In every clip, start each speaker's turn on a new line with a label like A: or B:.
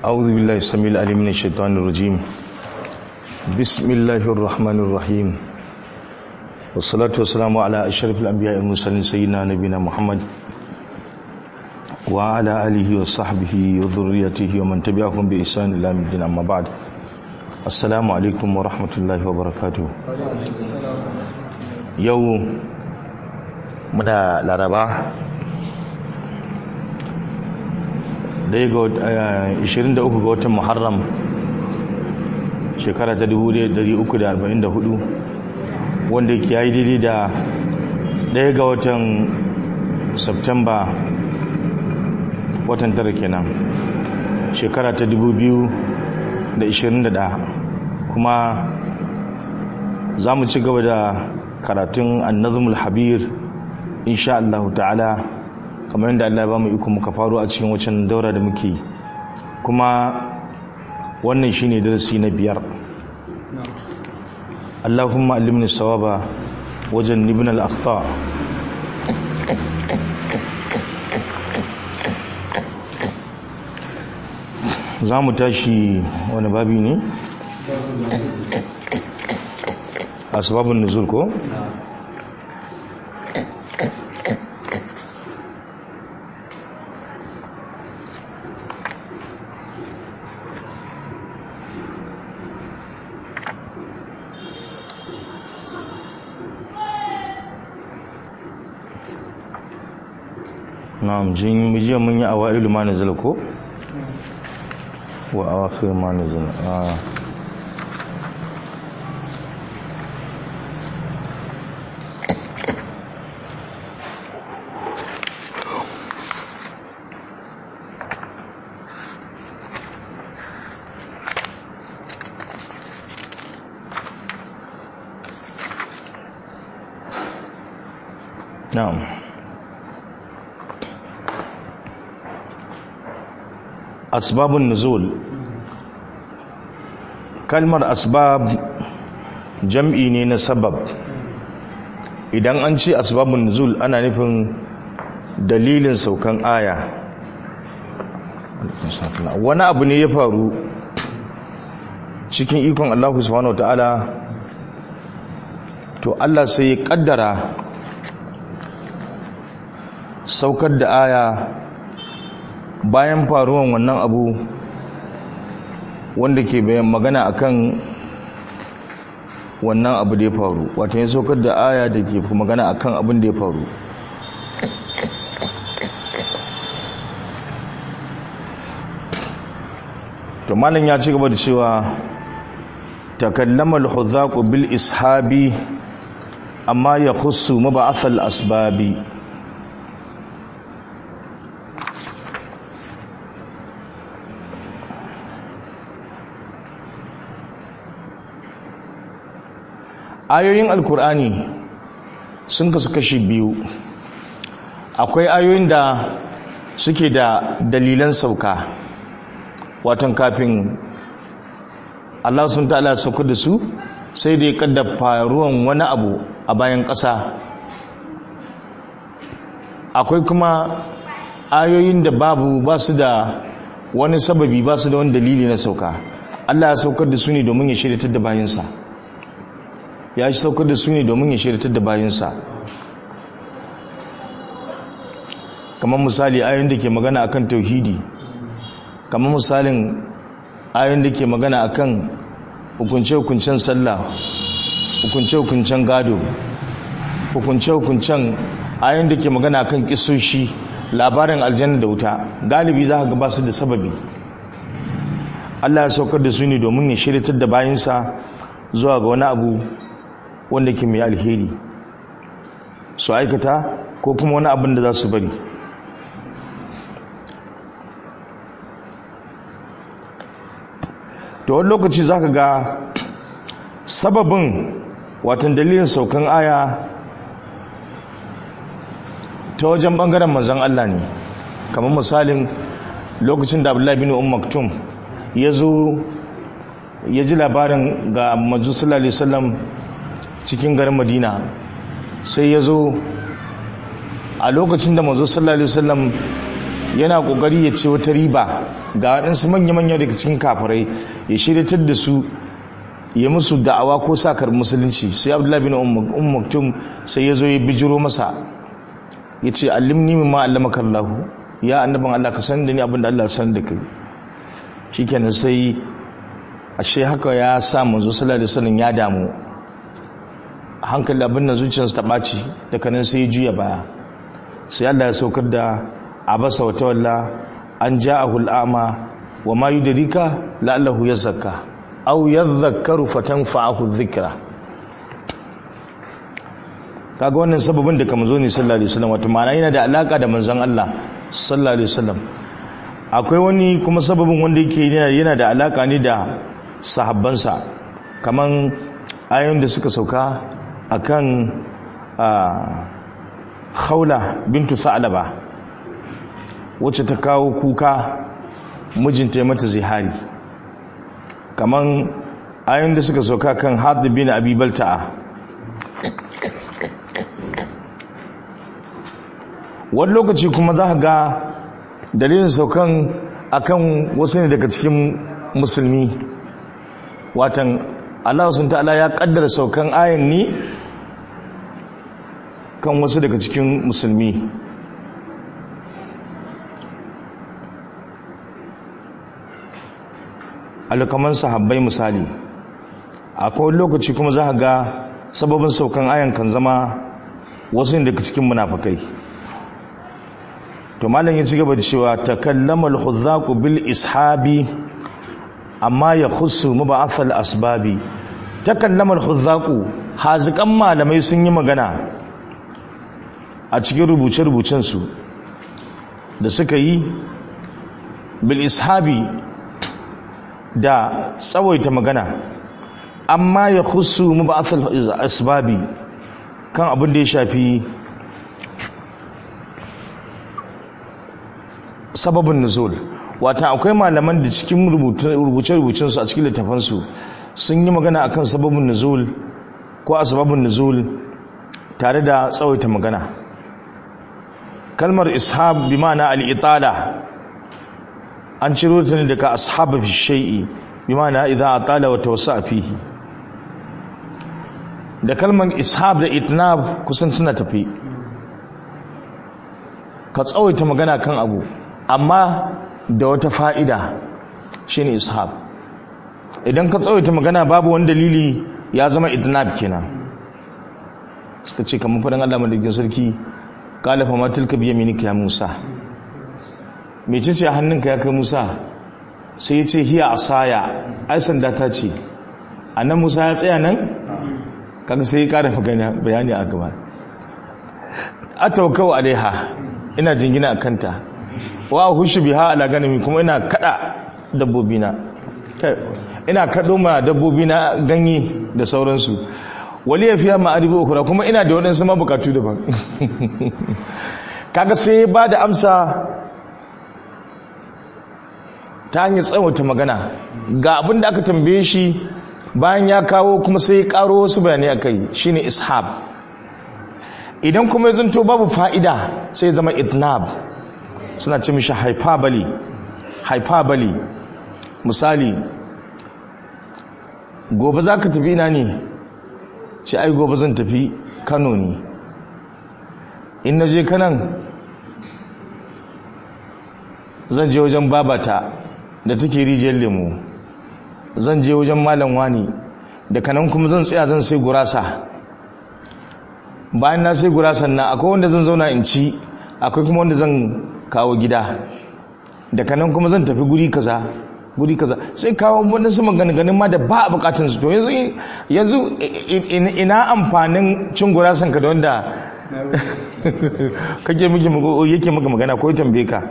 A: أعوذ بالله السميع العليم من الشيطان الرجيم. بسم الله الرحمن الرحيم. والصلاة والسلام على أشرف الأنبياء والمرسلين سيدنا نبينا محمد وعلى آله وصحبه وذريته ومن تبعهم بإحسان إلى يوم الدين. أما بعد، السلام عليكم ورحمة الله وبركاته. يوم مدى الأربعاء 23 ga watan Muharram shekara ta 1344 wanda ke yi daidai da 1 ga watan Septemba watan tara kenan shekara ta 2021, kuma za mu ci gaba da karatun An-Nazmul Habir insha Allah ta'ala, kamar yadda Allah ya ba mu iko muka faro a cikin wancan daura da muke, kuma wannan shine darasi na 5. Allahumma allimni sawaba wajannibna al-akhta. Za mu tashi wani babi ne? Asbabun nuzul ko? Na'am, jiya mun yi awailu ma nazala ko wa awakhir ma nazala. Na'am, asbabun nuzul. Kalmar asbab jam'i ne na sabab. Idan an ce asbabun nuzul ana nufin dalilin saukan aya. Wani abu ne ya faru cikin ikon Allah subhanahu wataala, to Allah sai ya kaddara saukar da aya bayan faruwan wannan abu wanda ke bayan magana akan wannan abu da ya faru, wato ya saukar da aya da ke magana akan abin da ya faru. To malam ya ci gaba da cewa takallama al-hudhaq bil ishabi amma yakhussu mab'ath al-asbabi. Ayoyin alkur'ani sun kasu kashi biyu. Akwai ayoyin da suke da dalilan sauka, watan kafin Allah sun ta'ala sauka da su sai da ya kaddara faruwan wani abu a bayan ƙasa. Akwai kuma ayoyin da ba su da wani sababi, ba su da wani dalili na sauka. Allah ya saukar da su ne domin ya shiryatar da bayansa, ya shi saukar da su ne domin ya shiryatar da bayansa. Kamar misali ayoyin da ke magana akan tauhidi, kamar misalin ayoyin da ke magana akan hukunce-hukuncen sallah, hukunce-hukuncen gado, hukunce-hukuncen ayoyin da ke magana akan kisoshi, labarin aljanna da wuta. Galibi za ka ga ba su da sababi. Allah ya saukar da su ne domin ya shiryatar da bayansa zuwa ga wani abu wanda ke mai alheri su aikata, ko kuma wani abin da za su bari. To wani lokaci za ka ga sababin, watan dalilin saukan aya ta wajen bangaren manzon Allah ne. Kamar misalin lokacin da Abdullahi bin Maktum ya zo ya ji labarin ga manzo sallallahu alaihi wasallam cikin garin Madina, sai ya zo a lokacin da manzo sallallahu alaihi wasallam yana kokari ya ce wata riba ga waɗansu manya-manya daga cikin kafirai ya shiryatar da su ya musu da'awa ko sakar musulunci. Sai Abdullahi bin Maktum sai ya zo ya bijiro masa ya ce allimni mimma allamaka Allah, ya annaban Allah ka san da ni abinda Allah san da kai. Shikenan sai ashe haka ya sa manzo sallallahu alaihi wasallam ya damu, hankali abin nan zuciyarsa ta ɓaci, daga nan sai ya juya baya. Sai Allah ya saukar da abasa wa tawalla an ja'ahu al'ama wa ma yudrika la'allahu yazakka aw yadhakkaru fatanfa'ahu dhikra. Kaga wannan sababin da kamar zo ne sallallahu alaihi wasallam, wato ma'ana yana da alaka da manzon Allah sallallahu alaihi wasallam. Akwai wani kuma sababin wanda yake yana da alaka ne da sahabbansa, kaman ayoyin da suka sauka akan Khawla bintu Sa'laba wacce ta kawo kuka mijinta ya mata zihari, kaman ayoyin da suka sauka kan Hadid bin Abi Balta'a. Wani lokaci kuma za ka ga dalilin saukan akan wasu ne daga cikin musulmi, watan Allah subhanahu ta'ala ya kaddara saukan ayan ne kan wasu daga cikin musulmi. Alkaman sahabbai misali, akwai lokaci kuma za ka ga sababin saukan ayan kan zama wasu ne daga cikin munafikai. To malam ya ci gaba da cewa takallama al-huzzaq bil ishabi amma yakhussu mub'ath al-asbabi. Takallama al-huzzaq, hazikan malamai sun yi magana a cikin rubuce-rubucen su da suka yi bil ishabi da tsawaita magana, amma yakhussu mub'ath al-asbabi, kan abin da ya shafi sababin nuzul. Wata akwai malaman da cikin rubuce-rubucensu a cikin littafansu sun yi magana akan sababin nuzul ko asbabun nuzul tare da tsawaita magana. Kalmar ishab bi ma'ana al-itala an ciro ta ne daga ashab fi shay'i bi ma'ana idza atala wa tawassa fihi. Da kalmar ishab da itnab kusan suna tafi, ka tsawaita magana kan abu amma da wata fa'ida, shine ishab. Idan ka tsawaita magana babu wani dalili ya zama idnab kenan. Suka ce kamar faɗin Allah madaukakin sarki, qala fa ma tilka bi yaminika ya Musa, mecece a hannunka ya kai Musa? Sai ya ce hiya asaya, ai sanda ta ce. Annan Musa ya tsaya nan, kaga sai ya ƙara bayani a gaba. Atawakkau alaiha, ina jingina a kanta, wa hushu biha ala ganami, kuma ina kada dabbobina, ina kado ma dabbobina ganye da sauransu. Wali ya fiya ma'aribi ukura, kuma ina da waɗansu ma bukatu daban. Kaga sai ba da amsa ta hanyar tsawata magana ga abin da aka tambaye shi, bayan ya kawo kuma sai ya karo wasu bayanai akai, shine ishab. Idan kuma ya zanto babu fa'ida sai ya zama itnab, suna ce mishi hyperbole. Misali, gobe za ka tafi ina ne? Ce ai gobe zan tafi Kano ne. In na je Kanan zan je wajen babata da take rijiyar lemu, zan je wajen malam wani, da Kanan kuma zan tsaya zan sai gurasa. Bayan na sai gurasan na akwai wanda zan zauna in ci, akwai kuma wanda zan kawo gida, da Kanan kuma zan tafi guri kaza, sai kawo wadansu maganganun ma da ba a bukatun su. To yanzu ina amfanin cin gurasan ka da wanda yake maka magana ko ya tambaye ka?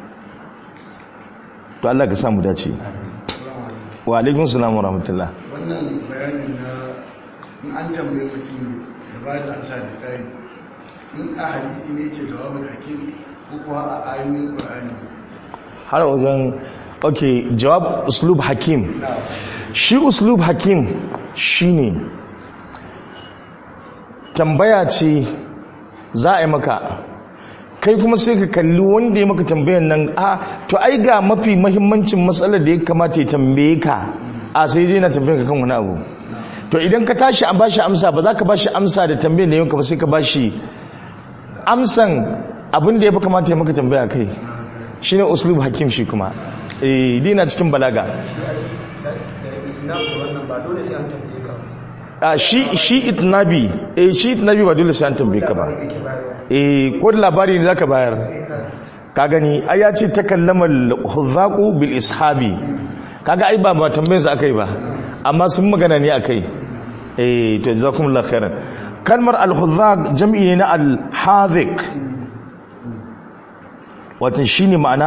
A: To Allah ka samu dace. Wa alaikun salam wa rahmatullah.
B: Wannan bayani na in an tambaye mutum ya ba da ansa da kai, in a hadisi ne ke jawabin hakim ko kuwa a ayoyin Qur'ani?
A: Har wajen jawab uslub hakim. Shi uslub hakim shine tambaya ce za a yi maka, kai kuma sai ka kalli wanda ya maka tambayan nan to ai ga mafi mahimmancin matsalar da ya kamata ya tambaye ka sai dai na tambayan ka kan wani abu. To idan ka tashi an bashi amsa ba za ka bashi amsa da tambayan da yanka ba, sai ka bashi amsan abin da ya fi kamata ya maka tambaya kai. Shine uslub hakim shi kuma dina cikin balaga. Shi itnabi ba dole sai an tambaye ka ba. Ko da labari ne zaka bayar, ka gani ai ya ce takallama al-huzzaqu bil ishabi, kaga ai ba tambayar su akai ba, amma sun magana ne akai. To jazakumullahu khairan. Kalmar al-huzzaq jam'i ne na al-haziq, wato shine ma'ana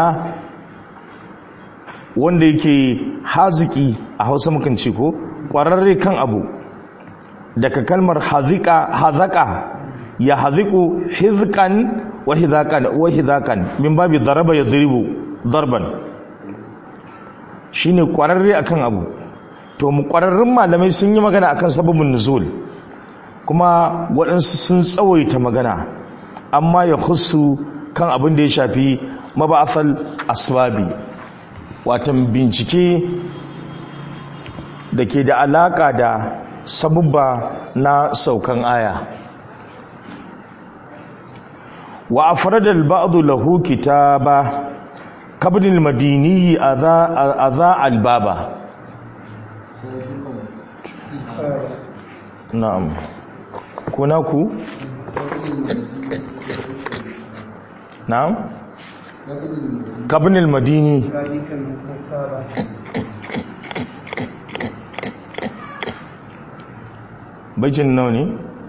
A: wanda yake haziki a Hausa mukan ce ko kwararre kan abu. Daga kalmar hazaka ya haziku hizqan wa hidaqan min babi daraba yadribu darban, shine kwararre akan abu. To mu kwararrun malamai sun yi magana akan sababin nuzul, kuma waɗansu sun tsawaita magana, amma ya khussu kan abin da ya shafi mab'athal asbabi, watan bincike da ke da alaka da sabubba na saukan aya. Wa afrada al-ba'd lahu kitaba kabn al-madini adha al-baba. Na'am, kuna ku? Na'am, kabn al-madini bajin nawa ne?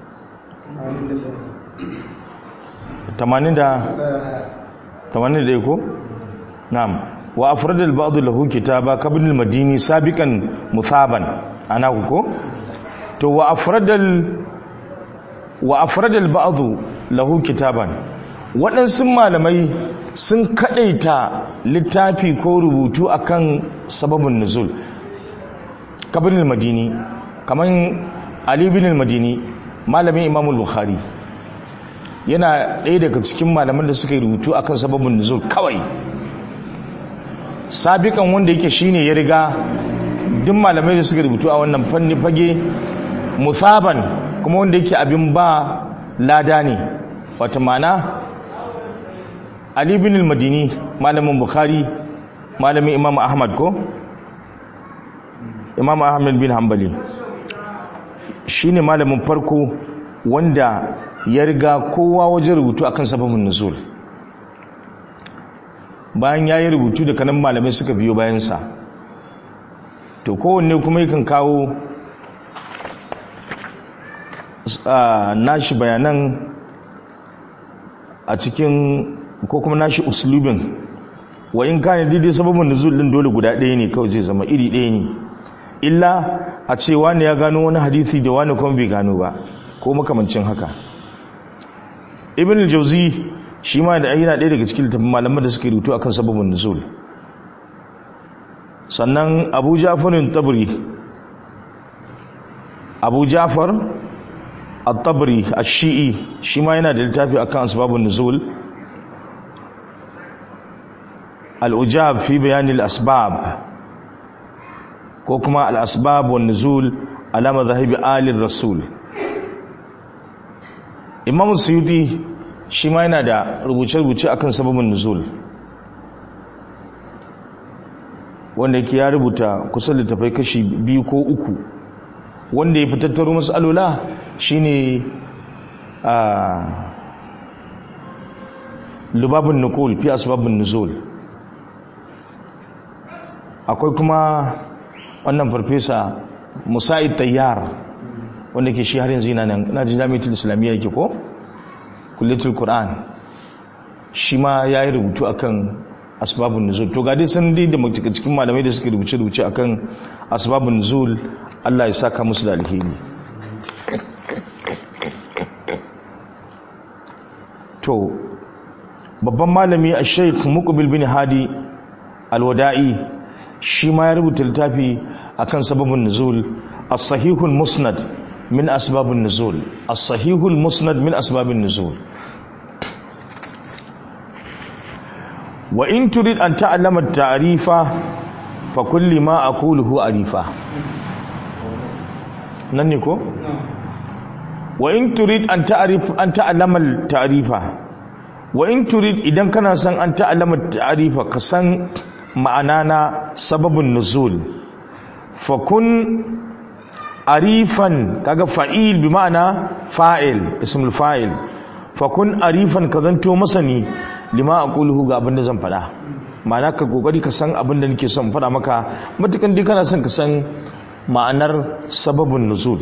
A: 81 ko? Na'am. Wa afrada al-ba'd lahu kitaba kabn al-madini sabiqan muthaban, ana ko? To wa afrada al-ba'd lahu kitaban, waɗansu malamai sun kadaita littafi ko rubutu akan sababin nuzul. Kabn al-madini kaman Ali bin al-Madini, malamin Imam al-Bukhari, yana ɗaya daga cikin malaman da suka yi rubutu akan sababin nuzul kawai. Sabiqan wanda yake shine ya riga duk malamai da suka rubutu a wannan fanni fage, musaban kuma wanda yake abin ba lada ne. Wata mana Ali bin al-Madini, malamin Bukhari, malamin Imam Ahmad ko? Imam Ahmad bin Hanbali shine malamin farko wanda ya riga kowa wajen rubutu akan sababin nuzul. Bayan ya yi rubutu da kanan malamai suka biyo bayansa. To kowanne kuma yakan kawo nashi bayanan a cikin, ko kuma nashi uslubin. Wa in kana daidai sababin nuzul din dole guda ɗaya ne kawai, zai zama iri ɗaya ne, illa a ce wani ya gano wani hadisi da wani kuma bai gano ba, ko makamancin haka. Ibn al-Jawzi shi ma da yana ɗaya daga cikin littafin malaman da suke rubutu akan sababin nuzul. Sannan Abu Ja'far at-Tabari ash-Shi'i shi ma yana da littafi akan asbabun nuzul. Al-Ujab fi bayan al-asbab, ko kuma al-asbab wan nuzul ala madhhabi al-rasul. Imam Suyuti shi ma yana da rubuce-rubuce akan sababin nuzul, wanda yake ya rubuta kusan littafai kashi 2 ko 3. Wanda ya fitattaro mas'alola shine Lubabun Nuqul fi asbabun nuzul. Akwai kuma wannan farfesa Musa'id Tayyar, wanda ke shi har yanzu yana nan, ina jin Jami'atul Islamiyya yake ko Kulliyatul Qur'an, shi ma yayi rubutu akan asbabun nuzul. To ga dai san dai da cikin malamai da suke rubuce akan asbabun nuzul, Allah ya saka musu da alheri. To babban malami Sheikh Muqbil bin Hadi Al-Wada'i shi ma ya rubuta littafi akan sababun nuzul, as-sahihul musnad min asbabun nuzul, as-sahihul musnad min asbabun nuzul. wa in turid an ta'allama ta'rifa fa kulli ma aquluhu arifa nan ne ko wa in turid an ta'allama ta'rifa wa in turid idan kana son an ta'allama ta'rifa ka san ma'ana na sababun nuzul fa kun arifan kaga fa'il bi ma'ana fa'il ismul fa'il fa kun arifan ka zanto masani lima aquluhu ga abinda zan fada ma'ana ka kokari ka san abinda nake son fada maka matukan dai kana son ka san ma'anar sababun nuzul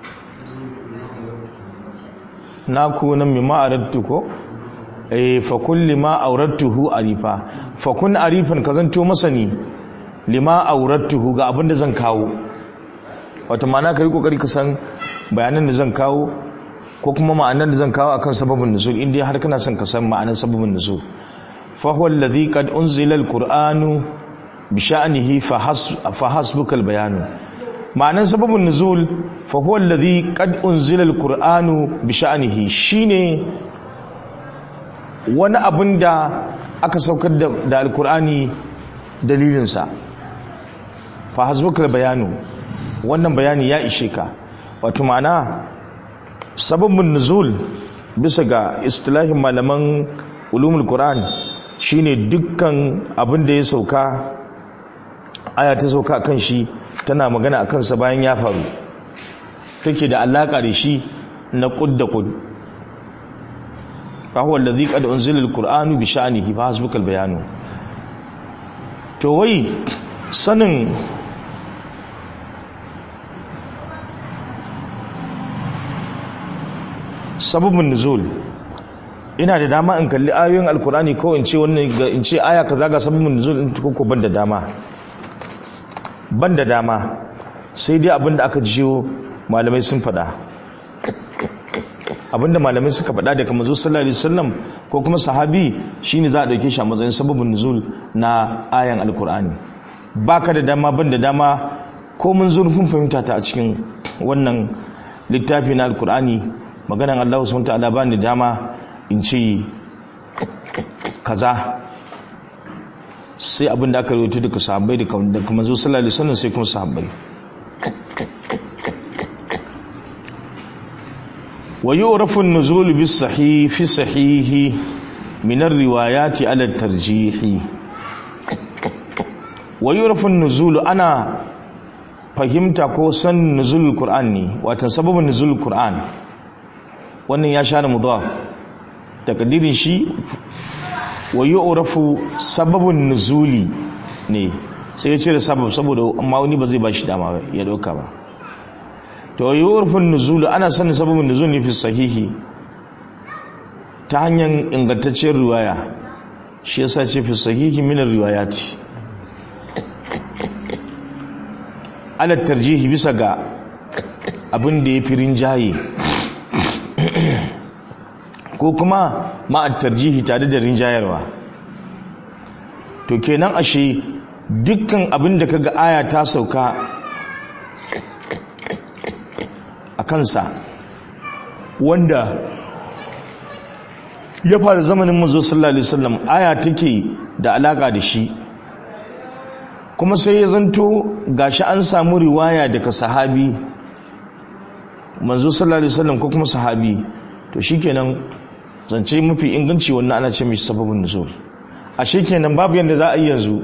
A: na ku nan mi ma'aradtu ko fa kulli ma auradtuhu arifa fa kun arifan ka zanto masani lima auradtuhu ga abinda zan kawo wato ma'ana ka yi kokari ka san bayanan da zan kawo ko kuma ma'anar da zan kawo akan sababin nuzul inda har kana son ka san ma'anar sababin nuzul fa huwa alladhi qad unzila alqur'anu bi sha'nihi fa hasbuka albayan ma'anar sababin nuzul fa huwa alladhi qad unzila alqur'anu bi sha'nihi shine wani abin da aka saukar da alqur'ani dalilin sa fa hasbuka albayan wannan bayani ya ishe ka wato ma'ana sababin nuzul bisa ga istilahin malaman ulumul qur'an shine dukkan abin da ya sauka aya ta sauka kan shi tana magana akan sa bayan ya faru take da alaka da shi na qud da qud fa huwa alladhi qad unzila alqur'anu bi sha'nihi fa hasbuka albayanu to wai sanin sababin nuzul ina da dama in kalli ayoyin alkurani ko in ce wannan in ce aya kaza ga sababin nuzul in ko ban da dama sai dai abinda aka jiyo malamai sun faɗa abinda malamai suka faɗa daga manzo sallallahu alaihi wasallam ko kuma sahabi shine za a dauke shi a matsayin sababin nuzul na ayan alkurani baka da dama ban da dama ko mun zurfin fahimta ta a cikin wannan littafi na alkurani maganan Allah subhanahu wa ta'ala ba ni dama in ce kaza sai abinda aka rubuta daga sahabbai da kuma manzo sallallahu alaihi wasallam sai kuma sahabbai wa yu'rafu an-nuzul bis-sahih fi sahihi min ar-riwayat ala at-tarjih wa yu'rafu an-nuzul ana fahimta ko san nuzulul qur'an ne wato sababin nuzulul qur'an wannan ya share mudaf takdirin shi wa yu'rafu sababun nuzuli ne sai ya ce da sabab saboda amma wani ba zai ba shi dama ya dauka ba to yu'rafu nuzulu ana sanin sababun nuzuli fi sahihi ta hanyar ingantacciyar riwaya shi yasa ce fi sahihi min riwayati ala tarjihi bisa ga abin da ya fi rinjaye ko kuma ma'at tarjihi tare da rinjayarwa to kenan ashe dukkan abin da kaga aya ta sauka a kansa wanda ya fara zamanin manzo sallallahu alaihi wasallam aya take da alaka da shi kuma sai ya zanto gashi an samu riwaya daga sahabi manzo sallallahu alaihi wasallam ko kuma sahabi to shikenan zance mafi inganci wannan ana ce mishi sababin nuzul a shikenan babu yanda za a yi yanzu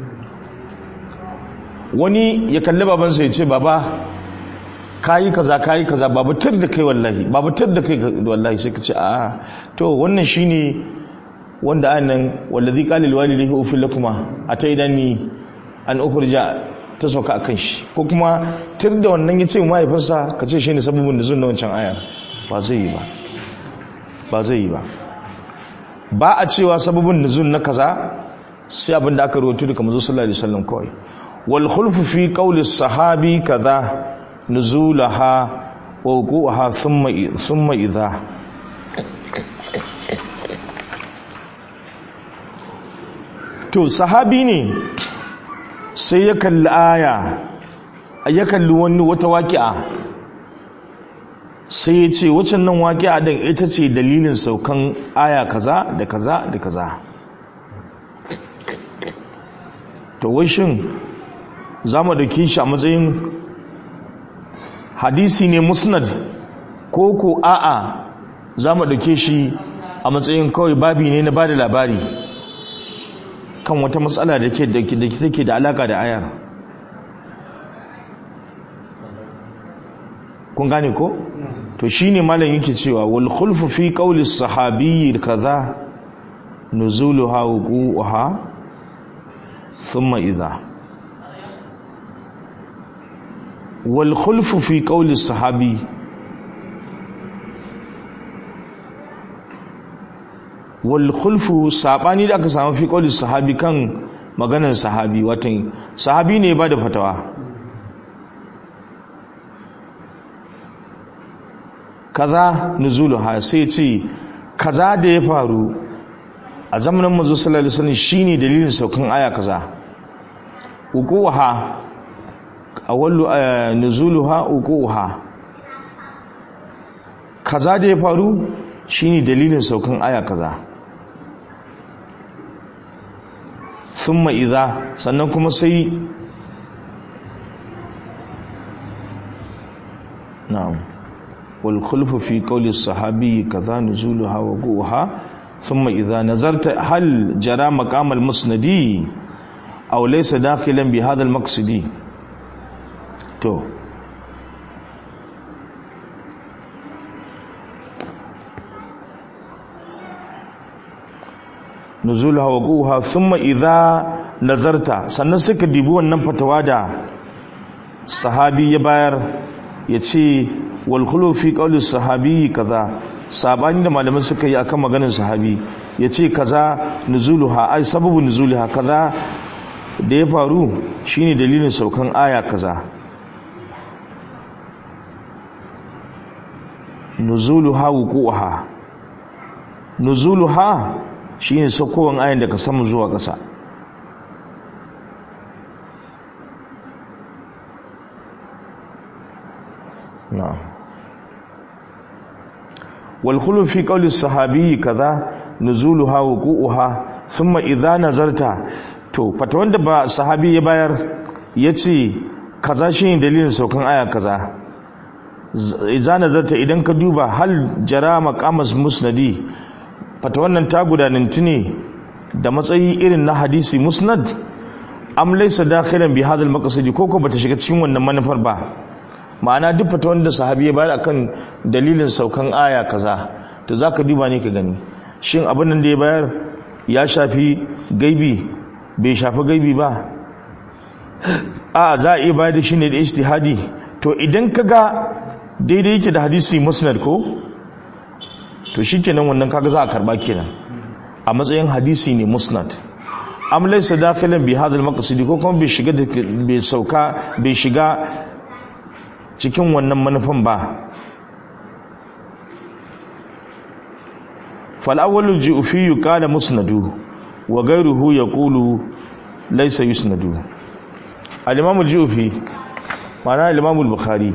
A: wani ya kalli babansa ya ce baba kayi kaza babu tar da kai wallahi babu tar da kai wallahi sai ka ce a to wannan shine wanda anan wallazi qala lil walidayhi ufil lakuma ataidani an ukhrija ta sauka akan shi ko kuma tar da wannan yace mahaifinsa ka ce shine sababin nuzul na wancan aya ba zai yi ba ba a cewa sababin nuzul na kaza sai abin da aka rawaito daga manzo sallallahu alaihi wasallam kawai wal khulfu fi qawli sahabi kaza nuzulaha wa wuquha thumma idha to sahabi ne sai ya kalli aya ya kalli wata waqi'a sai ya ce waccan nan waqi'a din ita ce dalilin saukan aya kaza da kaza da kaza to wai shin za mu dauke shi a matsayin hadisi ne musnad ko a'a za mu dauke shi a matsayin kawai babi ne na bada labari kan wata matsala da take da alaka da ayar. kun gane ko to shine malam yake cewa wal khulfu fi qawli as-sahabi kaza nuzuluha wuquha thumma idha wal khulfu fi qawli as-sahabi wal khulfu sabani da aka samu fi qawli sahabi kan maganar sahabi watan sahabi ne ba da fatawa kaza nuzuluha sai ce kaza da ya faru a zamanin manzo sallallahu alaihi wasallam shine dalilin saukan aya kaza uquha awallu nuzuluha uquha kaza da ya faru shine dalilin saukan aya kaza thumma idza sannan kuma sai na'am wal khulfu fi qawli as-sahabi kaza nuzuluha wa quha thumma idza nazarta hal jara maqam al-musnadi aw laysa dakhilan bi hadha al-maqsidi to nuzulha wa quha thumma idza nazarta sannan suka dibi wannan fatawa da sahabi ya bayar yace wal khulu fi qawli sahabi kaza sabani da malaman suka yi akan maganar sahabi yace kaza nuzulha ai sababu nuzulha kaza da ya faru shine dalilin saukan aya kaza nuzulha wuquha nuzulha shine saukowan ayan daga sama zuwa ƙasa na'am wal khulu fi qawli as-sahabi kaza nuzuluha wuquha thumma idha nazarta to fata wanda ba sahabi ya bayar yace kaza shine dalilin saukan aya kaza idza nazarta idan ka duba hal jara maqamas musnadi fata wannan ta gudanantu ne da matsayi irin na hadisi musnad am laysa dakhilan bi hadha al-maqsad koko bata shiga cikin wannan manufar ba ma'ana duk fata wanda sahabi ya bayar akan dalilin saukan aya kaza to zaka duba ne ka gani shin abin nan da ya bayar ya shafi gaibi bai shafi gaibi ba a za a iya bayar da shi ne da ijtihadi to idan kaga daidai yake da hadisi musnad ko to shikenan wannan kaga za a karba kenan a matsayin hadisi ne musnad am laysa dakhilan bi hadha al-maqsad ko kuma bai shiga cikin wannan manufan ba fal awwalu ju'fi qala musnadu wa ghayruhu yaqulu laysa yusnadu al-imam al-ju'fi ma'ana al-imam al-bukhari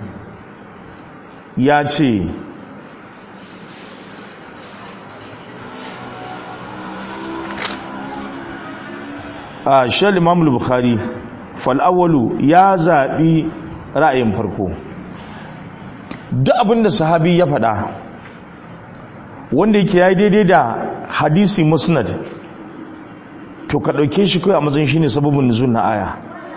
A: ya ce shal imam al-bukhari fal awwalu ya zabi ra'ayin farko duk abinda sahabi ya faɗa wanda yake yayi daidai da hadisi musnad to ka dauke shi kai a matsayin shine sababin nuzul na aya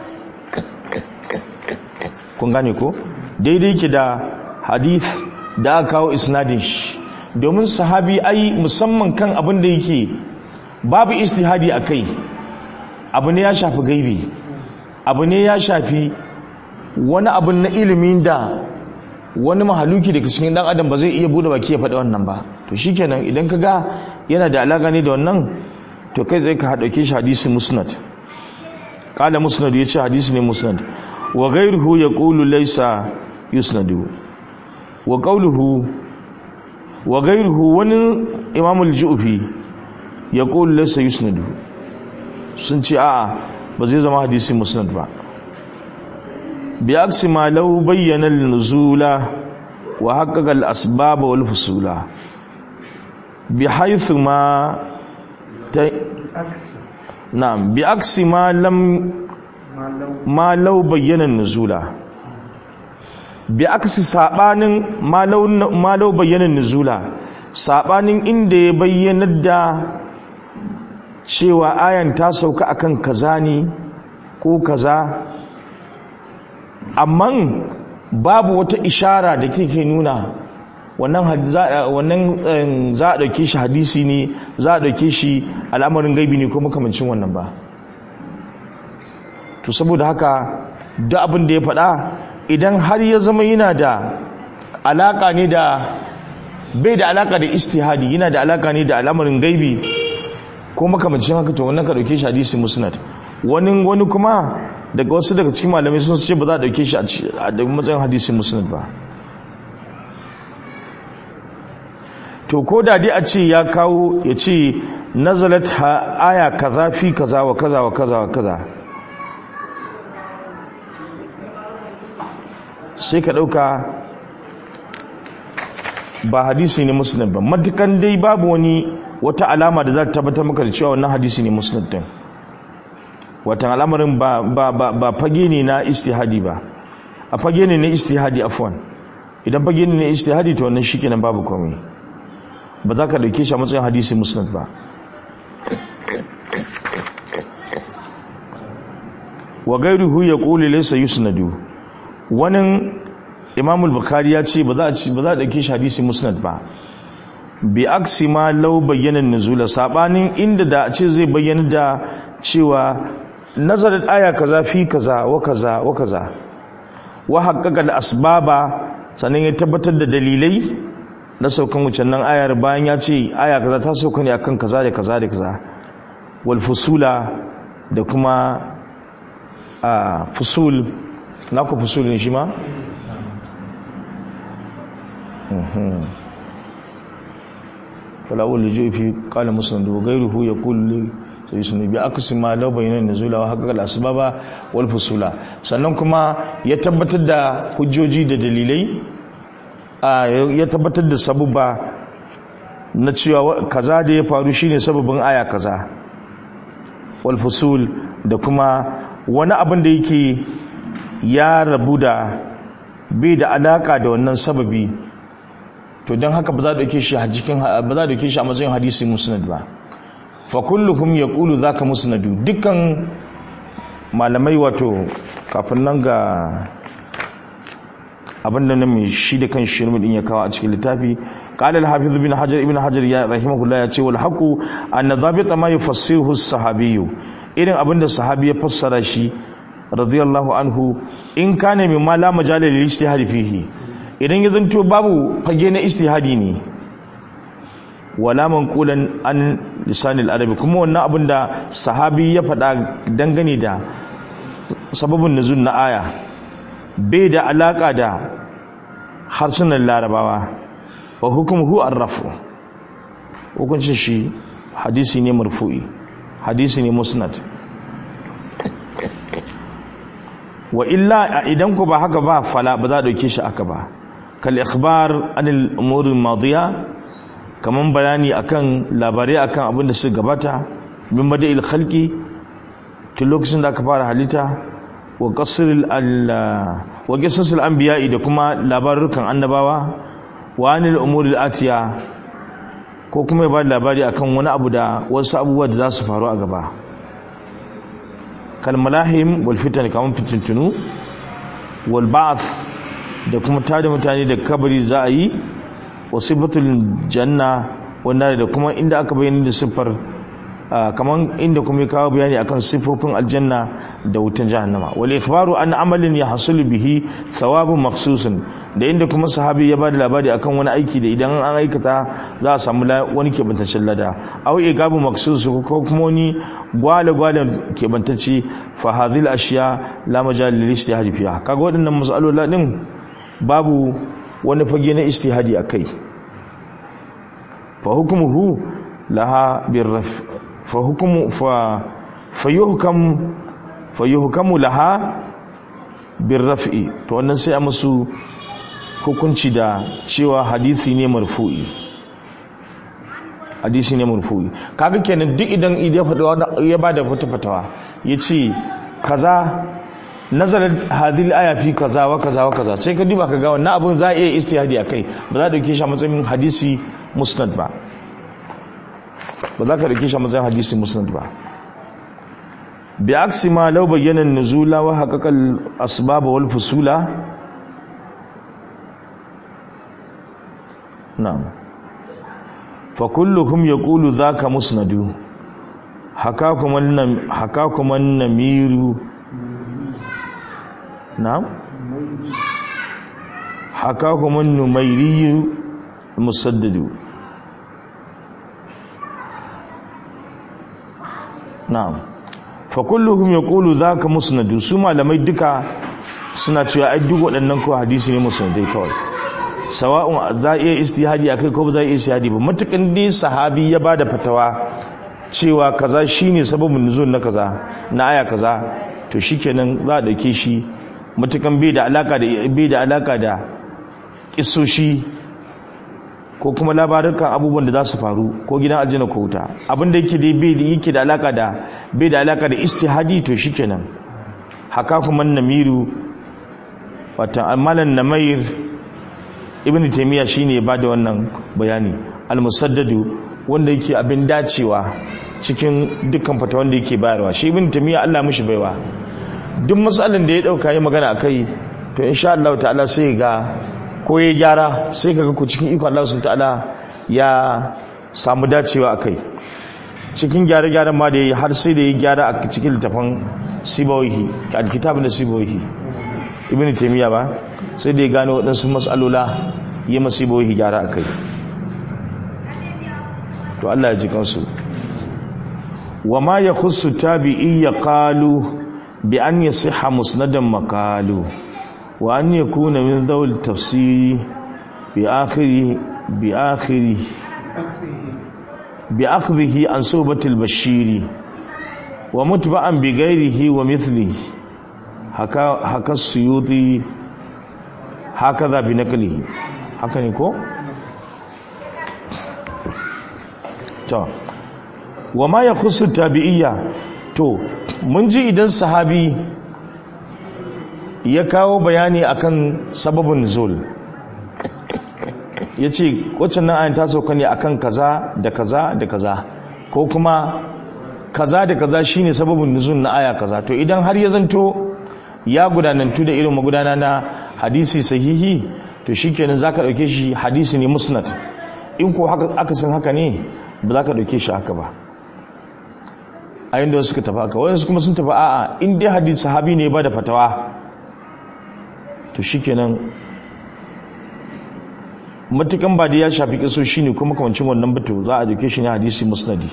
A: kun gane ko daidai yake da hadith da aka kawo isnadin shi domin sahabi ai musamman kan abin da yake babu ijtihadi akai abu ne ya shafi gaibi abu ne ya shafi wani abun na ilimin da wani mahaluki daga cikin dan adam ba zai iya bude baki ya faɗi wannan ba to shikenan idan ka ga yana da alaka ne da wannan to kai zai ka dauke shi hadisi musnad qala musnad yace hadisi ne musnad wa ghayruhu yaqulu laysa yusnadu wa qawluhu wa ghayruhu wani imam al-ju'fi yaqulu laysa yusnadu sun ce a'a ba zai zama hadisi musnad ba bi aksi ma law bayyana al-nuzula wa haqqaqa al-asbab wal fusula bi haythu ma na'am bi aksi ma law bayyana nuzula bi aksi sabanin ma law bayyana nuzula sabanin inda ya bayyana da cewa ayan ta sauka akan kaza ne ko kaza amma babu wata ishara da take nuna wannan za a dauke shi hadisi ne, za a dauke shi al'amarin gaibi ne ko makamancin wannan ba. To saboda haka da abin da ya faɗa idan har ya zama yana da alaka ne da bai da alaka da istihadi, yana da alaka ne da al'amarin gaibi ko makamancin haka, to wannan ka dauke shi hadisi musnad. Wani kuma daga wasu daga cikin malamai sun ce ba za a dauke shi a matsayin hadisi musnad ba. To ko da dai a ce ya kawo ya ce nazalat aya kaza fi kaza wa kaza wa kaza wa kaza, sai ka dauka ba hadisi ne musnad ba, matukan dai babu wata alama da za ta tabbatar maka da cewa wannan hadisi ne musnad din. Watan al'amarin ba fage ne na istihadi ba, a fage ne na istihadi afwan. Idan fage ne na istihadi to wannan shikenan babu komai, ba za ka dauke shi a matsayin hadisi musnad ba. Wa gairuhu yaqulu laysa yusnadu, wannan Imam al-Bukhari ya ce ba za a dauke shi hadisi musnad ba. Bi aksi ma law bayyana nuzula, sabanin inda da ce zai bayyana da cewa nazarat aya kaza fi kaza wa kaza wa kaza wa haqqaqa al-asbaba, sannan ya tabbatar da dalilai na saukan wucin nan ayar bayan ya ce aya kaza ta sauka ne akan kaza da kaza da kaza, wal fusula da kuma fusul na ku fusul ne shi ma wala wal jufi qala musnad wa ghayruhu yaqul sai sun bi aksi ma law bayyana nuzula wa haqqal asbaba wal fusula. Sannan kuma ya tabbatar da hujjoji da dalilai, ya tabbatar da sabubba na cewa kaza da ya faru shine sababin aya kaza, wal fusul da kuma wani abin da yake ya rabu da bai da alaka da wannan sababi, to don haka ba za a dauke shi a matsayin hadisi musnad ba. Fa kulluhum yaqulu zaka musnadu, dukkan malamai wato kafin nan ga abinda nan mai shi da kan shirmi din ya kawo a cikin littafi. Qala al-hafiz ibn hajar ya rahimahullah ya ce wal haqu an dhabita ma yufassiruhu as-sahabi, irin abinda sahabi ya fassara shi radiyallahu anhu, in kana mimma la majala lil ijtihad fihi, idan ya zanto babu fage na ijtihadi ne, wala manqulan an lisanil arabi, kuma wannan abinda sahabi ya faɗa dangane da sababin nuzul na aya bai da alaka da harsunan larabawa, wa hukumuhu ar-rafu, hukuncin shi hadisi ne marfu'i, hadisi ne musnad. Wa illa idan ku ba haka ba fala ba za a dauke shi aka ba, kal ikhbar anil umur al-madiya, kaman bayani akan labarai akan abin da suka gabata, min bada'il khalqi, tun lokacin da aka fara halitta, wa qasasul anbiya'i da kuma labarukan annabawa, wa anil umuril atiya, ko kuma ya ba labari akan wani abu da wasu abubuwa da za su faru a gaba, kal malahim wal fitan, kaman fitintunu, wal ba'th da kuma tada mutane da kabari za a yi, wa sifatul janna wannan da kuma inda aka bayyana da siffar kaman inda kuma ya kawo bayani akan sifofin aljanna da wutan jahannama. Wal ikhbaru an amalin yahsulu bihi thawabun makhsusun, da inda kuma sahabi ya bada labari akan wani aiki da idan an aikata za a samu wani kebantaccen lada, aw igabu makhsus ko kuma wani gwale kebantacce, fa hadhil ashiya la majal lil ijtihad fiha. Kaga waɗannan mas'alolin din babu wani fage na ijtihadi akai. Fa hukmuhu laha birraf, fa hukmu fayuhkamu laha birraf'i, to wannan sai a musu hukunci da cewa hadisi ne marfu'i. hadisi ne marfu'i. Kaga kenan duk idan ya faɗi ya bada wata fatawa yace kaza nazarar hadil aya fi kaza wa kaza wa kaza, sai ka duba ka ga wannan abun za a iya istihadi akai, ba za a dauke shi a matsayin hadisi musnad ba, ba za ka dauke shi a matsayin hadisi musnad ba. bi aksi ma law bayyana an-nuzula wa haqqaqa al-asbab wal fusula. na'am fa kulluhum yaqulu dhaka musnadu hakakum an-namiru. na'am hakakum an-numayri musaddadu. na'am fa kulluhum yaqulu dhaka musnadu, su malamai duka suna cewa ai duk waɗannan ko hadisi ne musnadai kawai, sawa'un za iya istihadi akai ko ba za iya istihadi ba, matukan dai sahabi ya bada fatawa cewa kaza shine sababin nuzul na kaza na aya kaza, to shikenan za a dauke shi, matukan bai da alaka da kissoshi ko kuma labarukan abubuwan da za su faru ko gidan aljanna ko wuta, abinda yake da alaka da istihadi, to shikenan. haka kuma namiru wata amalan namair ibn taymiya shine ba da wannan bayani, al-musaddadu wanda yake abin dacewa cikin dukkan fata wanda yake bayarwa. shi ibn taymiya Allah mishi baiwa, duk matsalan da ya dauka yi magana akai to insha Allah ta'ala sai ga ko ya gyara, sai kaga ku cikin iko Allah subhanahu ta'ala ya samu dacewa akai. cikin gyare-gyaren ma da yayi har sai da ya gyara a cikin littafin Sibawahi, al-kitabun Sibawahi ibn taymiya ba, sai da ya gano wadansu mas'alola ya masibawahi gyara akai. to Allah ya ji kansu. wa ma yakhussu tabi'iyya qalu bi an yasihha musnadan maqalu wa an yakuna min dhawl tafsiri bi akhdhihi an suhbatil bashiri wa mutba'an bi ghayrihi wa mithlihi haka suyuti hakaza bi naqlihi. haka ne ko? to wa ma yakhussu tabi'iyya, to mun ji idan sahabi ya kawo bayani akan sababin nuzul, yace wacce nan ayin ta sauka ne akan kaza da kaza da kaza, ko kuma kaza da kaza shine sababin nuzul na aya kaza, to idan har ya zanto ya gudanantu da irin magudana na hadisi sahihi, to shikenan zaka dauke shi hadisi ne musnad. in ko haka aka san haka ne ba za ka dauke shi haka ba, a yanda suka tafi haka. wayansu kuma sun tafi a'a, in dai hadisi sahabi ne ba da fatawa to shikenan, matukan ba da ya shafi kiso shine kuma kamancin wannan batu, za a dauke shi ne hadisi musnadi.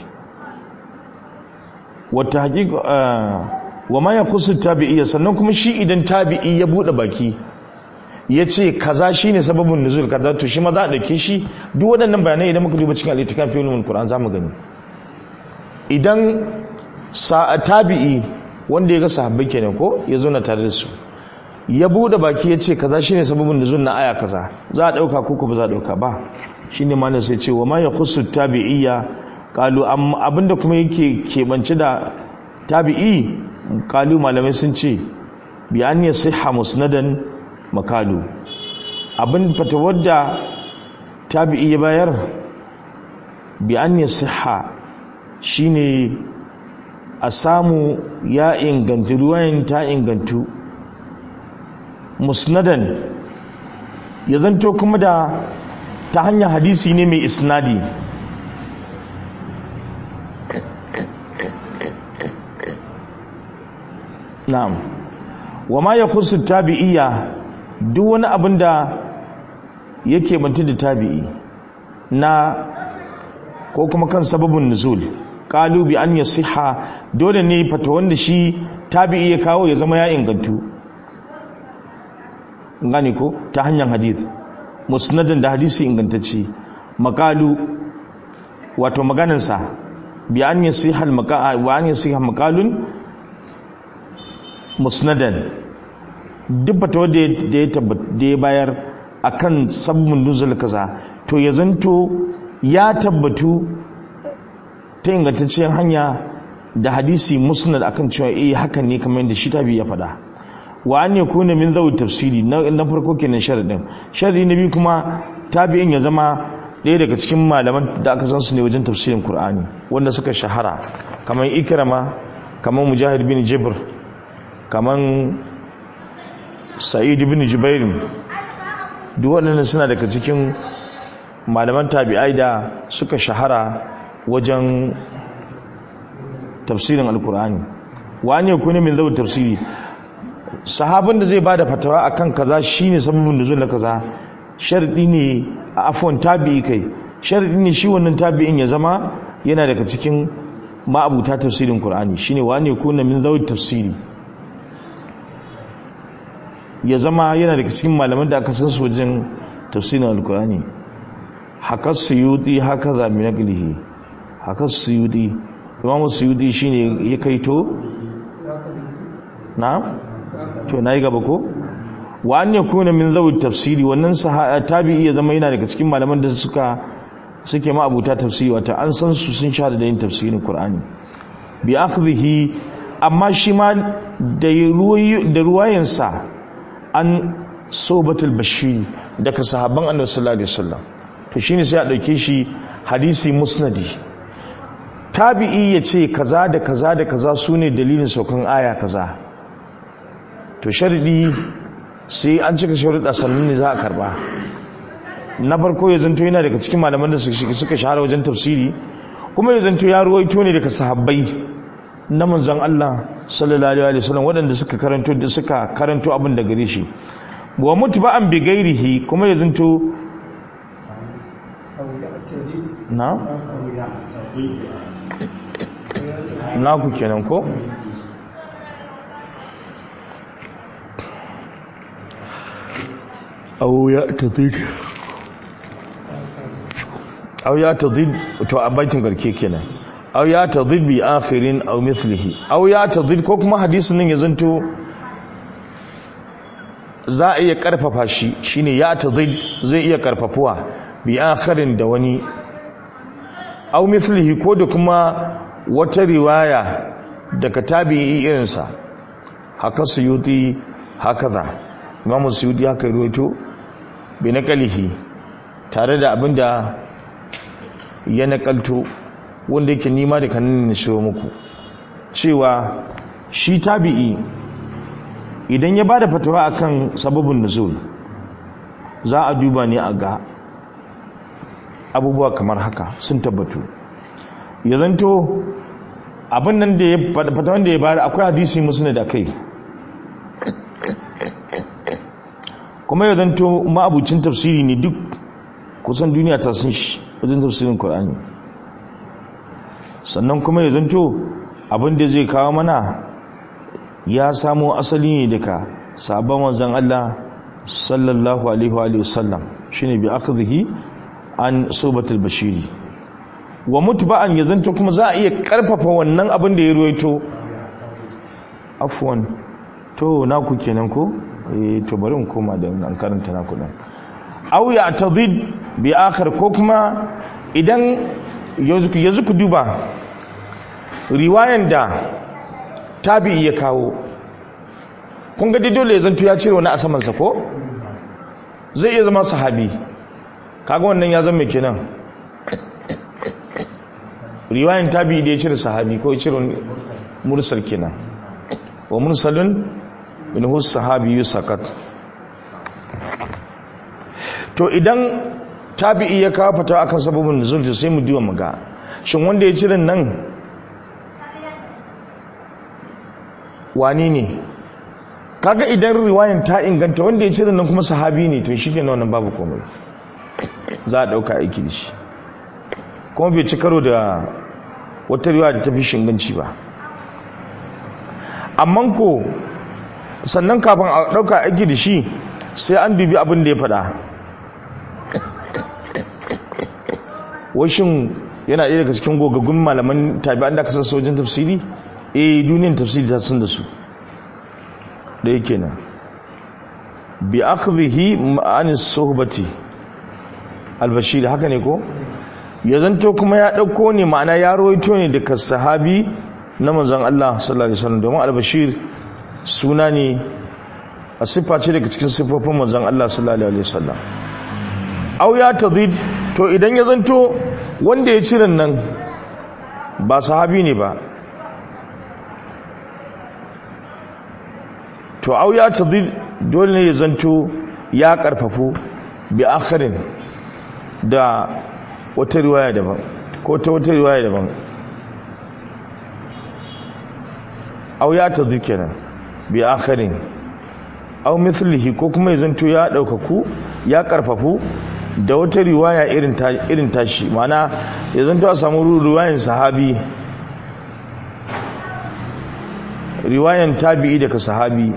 A: wata haqiqa wa ma yakhussu tabi'iyya, sannan kuma shi idan tabi'i ya bude baki yace kaza shine sababin nuzul kaza, to shi ma za a dauke shi. duk waɗannan bayanai idan muka duba cikin al-itikaf fi ulumul qur'an zamu gani, idan tabi'i wanda ya ga sahabbai kenan ko ya zo na tare da su ya bude baki yace kaza shine sababin nuzul na aya kaza, za a dauka ko ba za a dauka ba. shine malam sai ce wa ma yakhussu tabi'iyya qalu, amma abinda kuma yake kebance da tabi'i, qalu malamai sun ce bi an yasihha musnadan makalu, abin fatawar da tabi'i ya bayar bi an yasihha shine a samu ya inganta, ruwayan ta ingantu, musnadan ya zanto kuma da ta hanyar hadisi ne mai isnadi. na'am wa ma yakhussu tabi'iyya, duk wani abin da yake banta da tabi'i na ko kuma kan sababin nuzul, qalu bi an yasihha, dole ne fata wanda shi tabi'i ya kawo ya zama ya ingantu, gane ko, ta hanyar hadith musnadin da hadisi ingantacce. maqalu wato maganarsa bi an yasihha wa an yasihha maqalun musnadan, duk fata wanda ya bayar akan sabbin nuzul kaza, to ya zanto ya tabbatu ta ingantacciyar hanya da hadisi musnad akan cewa hakan ne kamar yadda shi tabi ya faɗa. Wa an yakuna min zawi tafsiri na farko kenan sharadin. Sharadi na biyu kuma tabi'in ya zama ɗaya daga cikin malaman da aka san su ne wajen tafsirin Qur'ani wanda suka shahara kamar Ikrama, kamar Mujahid bin Jibr, kamar Sa'id bin Jubair. Duk waɗannan suna daga cikin malaman tabi'ai da suka shahara wajen tafsirin Al-Qur'ani. Wa an yakuna min zawi tafsiri, sahabin da zai bada fatawa akan kaza shine sababin nuzul na kaza, sharadi ne a afwan tabi'i kai, sharadi ne shi wannan tabi'in ya zama yana daga cikin ma'abuta tafsirin Qur'ani, shine wa ne kuna min zawi tafsiri, ya zama yana daga cikin malaman da aka san su wajen tafsirin Al-Qur'ani. Haka Suyuti haka za min naqlihi, haka Suyuti, Imam Suyuti shine ya kaito na to nayi gaba ko wa an yakuna min zawi tafsiri, wannan tabi'i ya zama yana daga cikin malaman da suke ma abuta tafsiri, wata an san su sun shahada da yin tafsirin Qur'ani bi akhdhihi, amma shi ma da ruwayansa an sobatul bashir daga sahabban Annabi sallallahu alaihi wasallam, to shine sai a dauke shi hadisi musnadi. Tabi'i ya ce kaza da kaza da kaza sune dalilin saukan aya kaza, to sharadi sai an cika sharuɗa sannan ne za a karba. Na farko ya zanto yana daga cikin malaman da suka shahara wajen tafsiri, kuma ya zanto ya ruwaito ne daga sahabbai na manzon Allah sallallahu alaihi wasallam waɗanda suka karanto abin da gare shi. Wa mutba'an bi ghairihi, kuma ya zanto na ku kenan ko أو يعتضد to a baitin garke kenan, aw ya'tadid bi akhirin aw mithlihi, aw ya'tadid ko kuma hadisin nan ya zanto za a iya karfafa shi, shine ya'tadid zai iya karfafuwa bi akhirin da wani, aw mithlihi ko da kuma wata riwaya daga tabi'i irinsa. Haka Suyuti hakaza, Imam Suyuti haka ruwaito bi naqalihi, tare da abinda ya nakalto wanda yake nima da kanin ne shiro muku cewa shi tabi'i idan ya bada fatawa akan sababin nuzul za a duba ne a ga abubuwa kamar haka sun tabbatu. Ya zanto abin nan da ya fatawan da ya bada akwai hadisi musnad da kai, kuma ya zanto ma'abucin tafsiri ne, duk kusan duniya ta san shi wajen tafsirin Qur'ani. Sannan kuma ya zanto abin da zai kawo mana ya samo asali ne daga sabon manzon Allah sallallahu alaihi wa sallam, shine bi akhdhihi an subatul bashiri. Wa mutba'an ya zanto kuma za a iya karfafa wannan abin da ya ruwaito. Afwan, to naku kenan ko to bari in koma da an karanta naku dan. Aw ya'tadid bi akhar, ko kuma idan yanzu ku duba riwayan da tabi'i ya kawo, kun ga dole ya zanto ya cire wani a saman sa ko zai iya zama sahabi, kaga wannan ya zama kenan riwayan tabi'i da ya cire sahabi ko ya cire mursal kenan. Wa mursalun minhu sahabi yusakat. To idan tabi'i ya kawo fatawa akan sababin nuzul, sai mu duba muga shin wanda ya cire nan wani ne. Kaga idan riwayan ta inganta wanda ya cire nan kuma sahabi ne, to shi kenan wannan babu komai, za a dauka aiki da shi, kuma bai ci karo da wata riwaya da ta fi shinganci ba. Amma ko sannan kafin a dauka aiki da shi sai an dubi abin da ya faɗa, washin yana ɗaya daga cikin gogaggun malaman tabi'an da aka san sojin tafsiri. Duniyar tafsiri ta san da su da yake nan. Bi akhdhihi an suhbati al-bashir, haka ne ko ya zanto kuma ya ɗauko ne ma'ana ya rawaito ne daga sahabi na manzon Allah sallallahu alaihi wasallam domin al-bashir suna ne a siffa ce daga cikin siffofin manzon Allah sallallahu alaihi wasallam aw ya tadid to idan ya zanto wanda ya ciran nan ba sahabi ne ba to aw ya tadid dole ne ya zanto ya karfafu bi akharin da wata riwaya daban ko ta wata riwaya daban aw ya tadid kenan bi akharin aw mithlihi ko kuma ya zanto ya daukaku ya karfafu da wata riwaya irin tashi mana ya zanto a samu riwayan sahabi riwayan tabi'i daga sahabi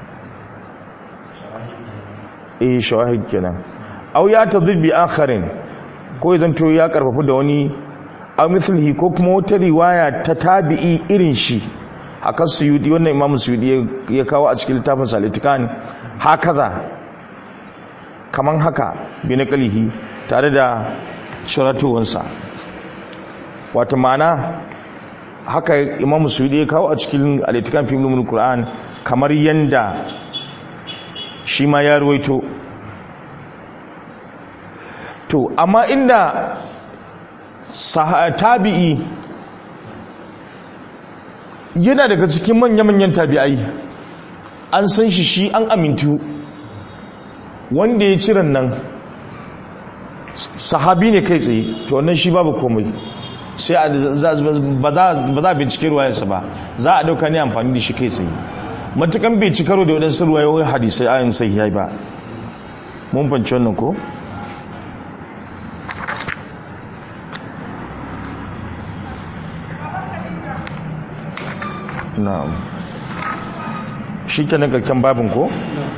A: shawahid kenan aw ya tadhib bi akharin ko ya zanto ya karfafu da wani aw mithlihi ko kuma wata riwaya ta tabi'i irin shi haka Suyuti wannan Imam Suyuti ya kawo a cikin littafin Al-Itqan hakaza kaman haka bi naqlihi tare da shiratuwansa wato ma'ana haka Imam Suyuti ya kawo a cikin Al-Itqan fi ulumul Qur'an kamar yanda shi ma ya ruwaito to amma inda tabi'i yana daga cikin manya-manyan tabi'ai an san shi an amintu wanda ya ciran nan sahabi ne kai tsaye to wannan shi babu komai sai ba za a bincike ruwayarsa ba za a dauka ne amfani da shi kai tsaye matukan bai ci karo da waɗansu ruwayoyin hadisai ayin sahihai ba mun fanci wannan ko na'am shi kenan karken babin ko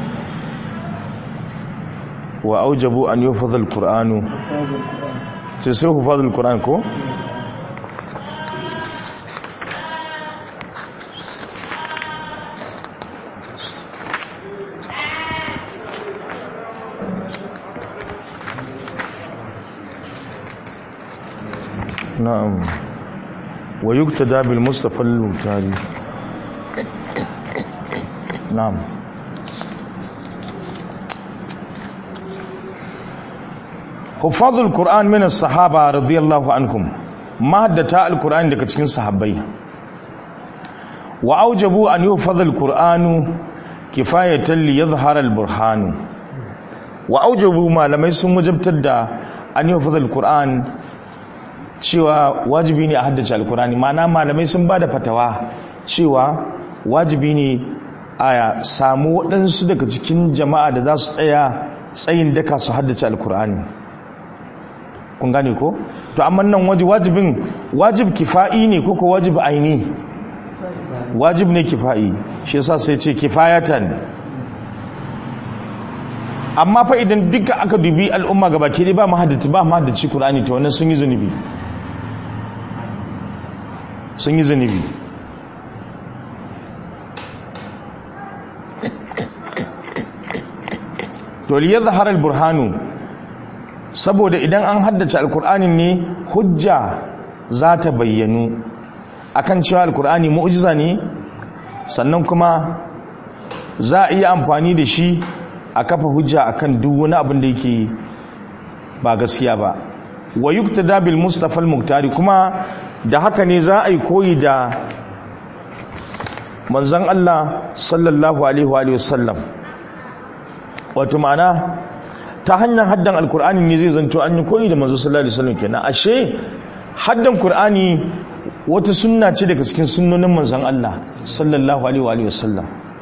A: wa aujabu an yufadhal qur'anu sai hufadhal qur'an ko na'am wa yuktada bil mustafa al-mutari na'am hufadhul qur'an min as-sahaba radiyallahu anhum mahaddata al-qur'an daga cikin sahabbai wa aujabu an yufadhal qur'anu kifayatan li yadhhara al-burhan wa aujabu malamai sun wajabtar da an yufadhal qur'an cewa wajibi ne a haddace al-qur'ani ma'ana malamai sun bada fatawa cewa wajibi ne a samu waɗansu daga cikin jama'a da za su tsaya tsayin daka su haddace alkur'ani kun gane ko to amma nan wajib kifa'i ne ko wajib aini wajib ne kifa'i shi yasa sai ce kifayatan amma fa idan duka aka dubi al'umma gabaki dai ba mahaddaci qur'ani to wannan sun yi zunubi to liyadhhara al-burhanu saboda idan an haddace alkur'ani ne hujja za ta bayyanu akan cewa alkur'ani mu'jiza ne sannan kuma za a iya amfani da shi a kafa hujja akan duk wani abin da yake ba gaskiya ba wa yuktada bil mustafa al-muktari kuma da haka ne za a yi koyi da manzon Allah sallallahu alaihi wa sallam wato ma'ana ta hanyar haddan alkur'ani ne zai zanto an yi koyi da manzo sallallahu alaihi wasallam kenan ashe haddan qur'ani wata sunna ce daga cikin sunnonin manzon Allah sallallahu alaihi wasallam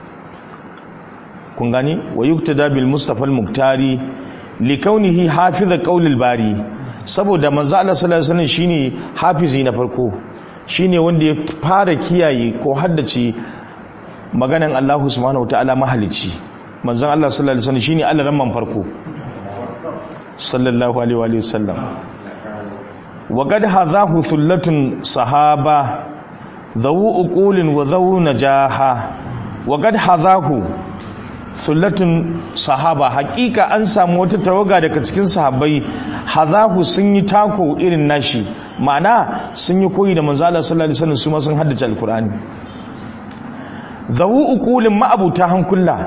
A: kun gani wa yuktada bil mustafa al muktari li kaunihi hafiz qawl al bari saboda manzo Allah sallallahu alaihi wasallam shine hafizi na farko shine wanda ya fara kiyaye ko haddace maganan Allah subhanahu wataala mahalici manzon Allah sallallahu alaihi wasallam shine allaran farko sallallahu alaihi wasallam wa qad hadhahu thullatun sahaba dhawu uqulin wa dhawu najaha wa qad hadhahu sullatun sahaba, hakika an samu wata tawaga daga cikin sahabbai hazahu sun yi tako irin nashi, ma'ana sun yi koyi da manzo Allah sallallahu alaihi wasallam, su ma sun haddace alqur'ani. zawu uqulin ma'abuta hankula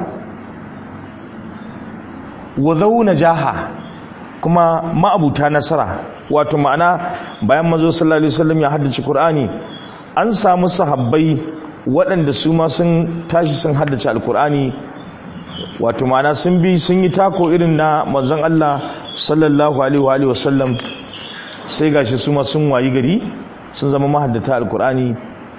A: wa zawu najaha, kuma ma'abuta nasara, wato ma'ana bayan manzo sallallahu alaihi wasallam ya haddace qur'ani, an samu sahabbai waɗanda su ma sun tashi sun haddace alqur'ani, wato ma'ana sun yi tako irin na manzon Allah sallallahu alaihi wa sallam, sai gashi su ma sun wayi gari sun zama mahaddata alqur'ani,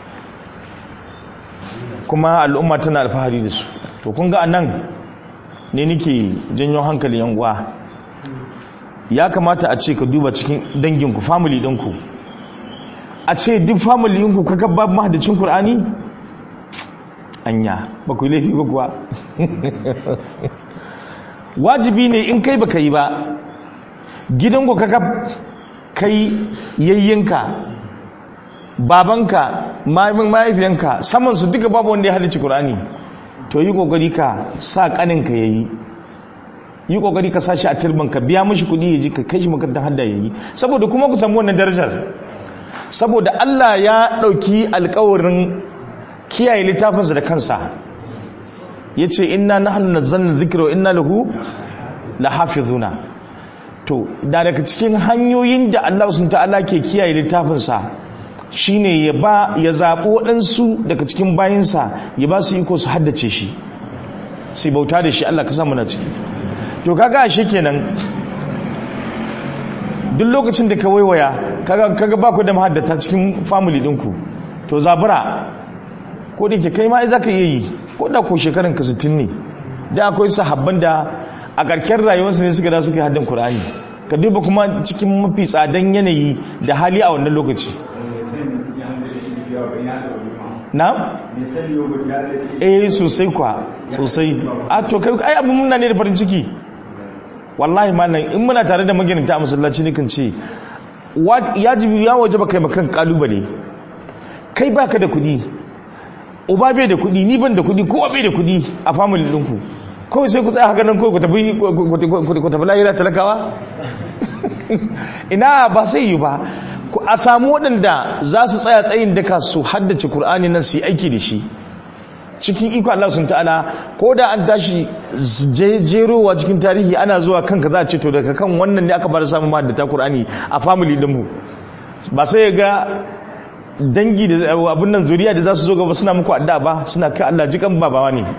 A: kuma al'umma tana alfahari da su. To kun ga anan ne nake janyo hankali yan uwa, ya kamata a ce ka duba cikin danginku, family ɗinku, a ce duk family ɗinku kaga babu mahaddacin Qur'ani, anya ba ku laifi ba kuwa. Wajibi ne in kai baka yi ba, gidanku kaga kai yayyinka, babanka, mahaifiyanka, saman su duka babu wanda ya haddace Qur'ani, to yi kokari ka sa kaninka yayi, yi kokari ka sashi a turban ka biya mishi kudi ya ji ka kai shi makarantar hadda yayi, saboda kuma ku samu wannan darajar, saboda Allah ya dauki alƙawarin kiyaye littafinsa da kansa, yace inna nahnu nazzalna dhikra wa inna lahu lahafizuna. To da daga cikin hanyoyin da Allah subhanahu wa ta'ala ke kiyaye littafinsa shine ya zaɓi waɗansu daga cikin bayinsa ya ba su iko su haddace shi, su bauta da shi. Allah ka samu na ciki. To kaga ashe kenan duk lokacin da ka waiwaya kaga ba ku da mahaddata cikin family ɗinku, to zabura, ko da ke kai ma za ka iya yi, ko da ko shekarun ka 60 ne, da akwai sahabban da a ƙarƙen rayuwarsu ne suka da suka yi haddan Qur'ani. Ka duba kuma cikin mafi tsadan yanayi da hali a wannan lokaci. Na? Sosai kwa, sosai. A to kai ai abin muna ne da farin ciki. Wallahi malam in muna tare da magininta a masallaci ne kan ce ya waje ba kai makan kalubale. Kai baka da kuɗi, uba bai da kuɗi, ni ban da kuɗi, kowa bai da kuɗi a family ɗinku. Kawai sai ku tsaya haka nan kawai ku tafi lahira talakawa? Ina ba sai yi ba. A samu waɗanda za su tsaya tsayin daka su haddace Kur'ani nan su yi aiki da shi cikin iko Allah sun ta'ala. Ko da an tashi jerowa cikin tarihi ana zuwa kanka za a ce to daga kan wannan ne aka bar samun mahaddata Kur'ani a family ɗinmu. Ba sai ga dangi da abin nan zuriya da za su zo gaba suna muku addu'a ba, suna kai Allah jikan babawa ne,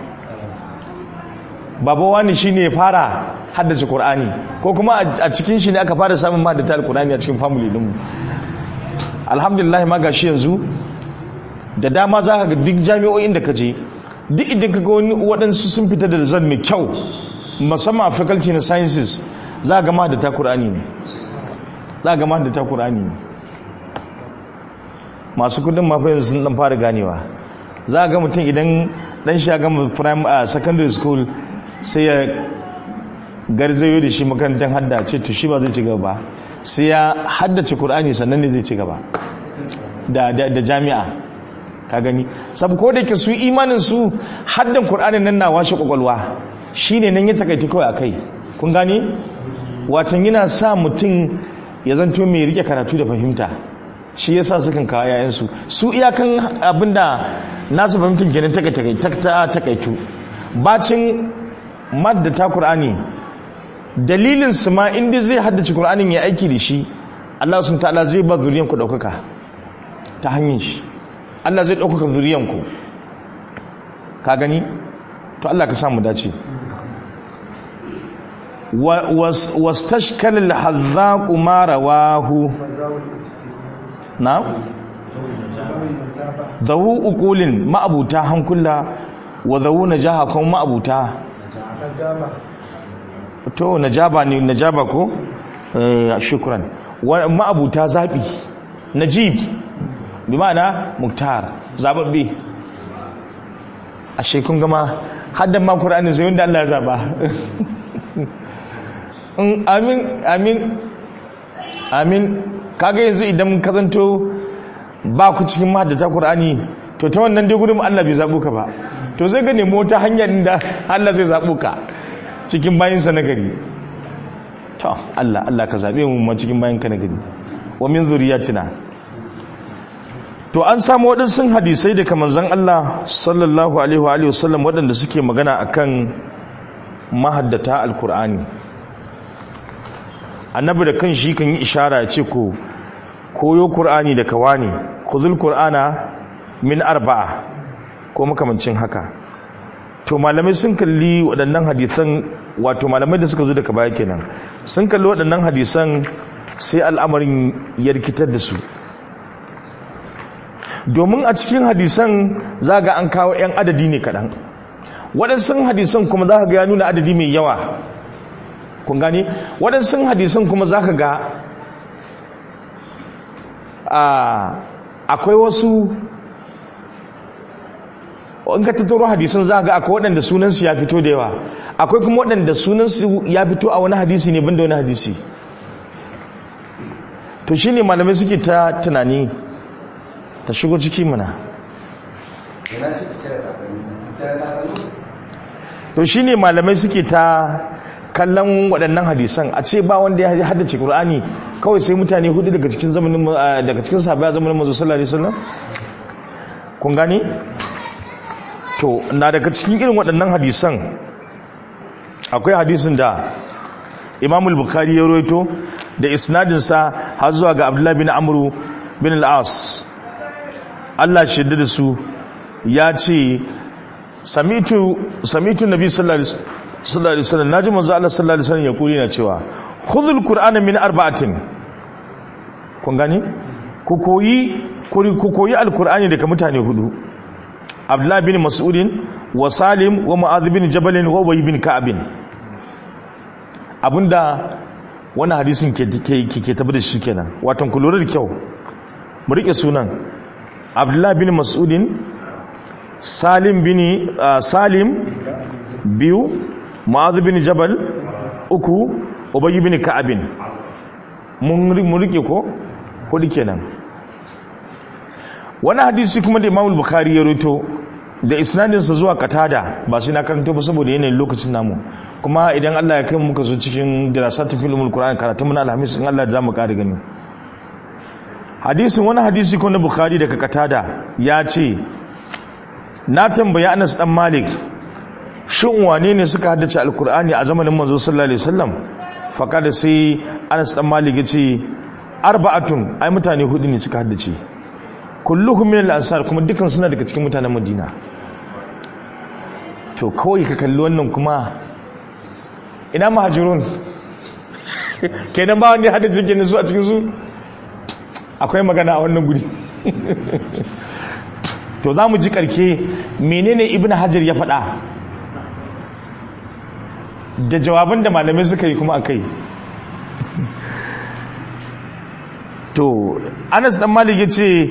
A: babawa ne shine ya fara haddace Qur'ani, ko kuma a cikin shi ne aka fara samun mahaddata Al-Qur'ani a cikin family dinmu. Alhamdulillah ma gashi yanzu da dama za ka ga duk jami'o'in da ka je, duk idan ka ga waɗansu sun fita da zan mai kyau, musamman a faculty na sciences, za ga mahaddata Qur'ani ne, za ga mahaddata Qur'ani ne. Masu kudin mafi sun dan fara ganewa, za ga mutum idan dan shi ya gama secondary school sai ya garzayo da shi makarantar hadda, ce to shi ba zai ci gaba ba, sai ya haddace Qur'ani sannan ne zai ci gaba da jami'a. Ka gani, sabu ko da ke su imanin su haddan Qur'ani nan na washe kwakwalwa, shine nan ya takaita kawai akai. Kun gane, watan yana sa mutum ya zanto mai rike karatu da fahimta, shi yasa sukan kawo yayansu su iyakan abinda nasu fahimtar kenan takaitu. Bacin maddata Qur'ani, dalilin su ma inda zai haddace Qur'anin ya aiki da shi, Allah subhanahu ta'ala zai ba zuriyan ku daukaka ta hanyar shi. Allah zai daukaka zuriyan ku. Ka gani? To Allah ka samu dace. Wastashkal al-hazzaq ma rawahu. Na? Zawu uqulin ma'abuta hankula wa zawu najaha kuma ma'abuta. To najaba ne, najaba ko? Shukran. Ma'abuta zabi. Najib bi ma'ana muktar, zababbe. Ashe kun gama haddan ma Qur'ani sai wanda Allah ya zaba. Amin. Kaga yanzu idan ka zanto ba ku cikin mahaddata Qur'ani, to ta wannan dai gurin Allah bai zabo ka ba. to sai ka nemo ta hanyar da Allah zai zaɓo ka cikin bayinsa na gari. To Allah ka zaɓe mu ma cikin bayinka na gari, wa min zuriyatina. To an samu waɗansu hadisai daga manzon Allah sallallahu alaihi wa alihi wasallam waɗanda suke magana akan mahaddata alkur'ani. Annabi da kan shi kan yi ishara ya ce ko koyo qur'ani da kawani, khudhul qur'ana min arba'a ko makamancin haka. To malamai sun kalli waɗannan hadisan, wato malamai da suka zo daga baya kenan sun kalli waɗannan hadisan sai al'amarin ya rikitar da su, domin a cikin hadisan za ga an kawo 'yan adadi ne kaɗan, waɗansu hadisan kuma za ka ga ya nuna adadi mai yawa, kun gane? Waɗansu hadisan kuma za ka ga akwai wasu, in ka tattaro hadisan za ga akwai waɗanda sunansu ya fito da yawa, akwai kuma waɗanda sunansu ya fito a wani hadisi ne banda wani hadisi. To shi ne malamai suke ta tunani ta shigo ciki mana. To shi ne malamai suke ta kallon waɗannan hadisan, a ce ba wanda ya haddace Qur'ani kawai sai mutane hudu daga cikin sahabbai a zamanin manzo sallallahu alaihi wasallam, kun gane? To na daga cikin irin waɗannan hadisan akwai hadisin da Imam al-Bukhari ya rawaito da isnadinsa har zuwa ga Abdullah bin Amr bin al-As, Allah shidda da su, ya ce samitu nabi sallallahu alaihi wasallam, naji manzo Allah sallallahu alaihi wasallam ya kuri na cewa khudhul qur'ana min arba'atin, kun gani ku koyi al-Qur'ani daga mutane hudu: Abdullah bin Mas'udin wa Salim wa Mu'adh bin Jabal wa Ubay bin Ka'ab. Abinda wannan hadisin ke tabbata da shi kenan, watan ku lura da kyau, mu rike sunan Abdullah bin Mas'udin, Salim biyu, Mu'adh bin Jabal uku, Ubay bin Ka'ab. Mun rike ko hudu kenan. Wani hadisi kuma da Imam Bukhari ya rito da isnadinsa zuwa Qatada, ba sai na karanto ba saboda yanayin lokacin namu, kuma idan Allah ya kai mu muka zo cikin dirasatul filmul Qur'an karatun mun alhamis in Allah ya mu ƙara gani. Hadisin wani hadisi ko na Bukhari daga Qatada ya ce, na tambayi Anas dan Malik, shin wane ne suka haddace alkur'ani a zamanin manzo sallallahu alaihi wasallam? Faqada sai Anas dan Malik ya ce, arba'atun, ai mutane hudu ne suka haddace, kulluhum min al-ansar, kuma dukkan suna daga cikin mutanen Madina. To kawai ka kalli wannan kuma ina muhajirun kenan ba wanda ya haddace kenan su a cikin su, akwai magana a wannan guri. To za mu ji karke menene Ibn Hajar ya faɗa da jawaban da malamai suka yi kuma akai. To Anas dan Malik ya ce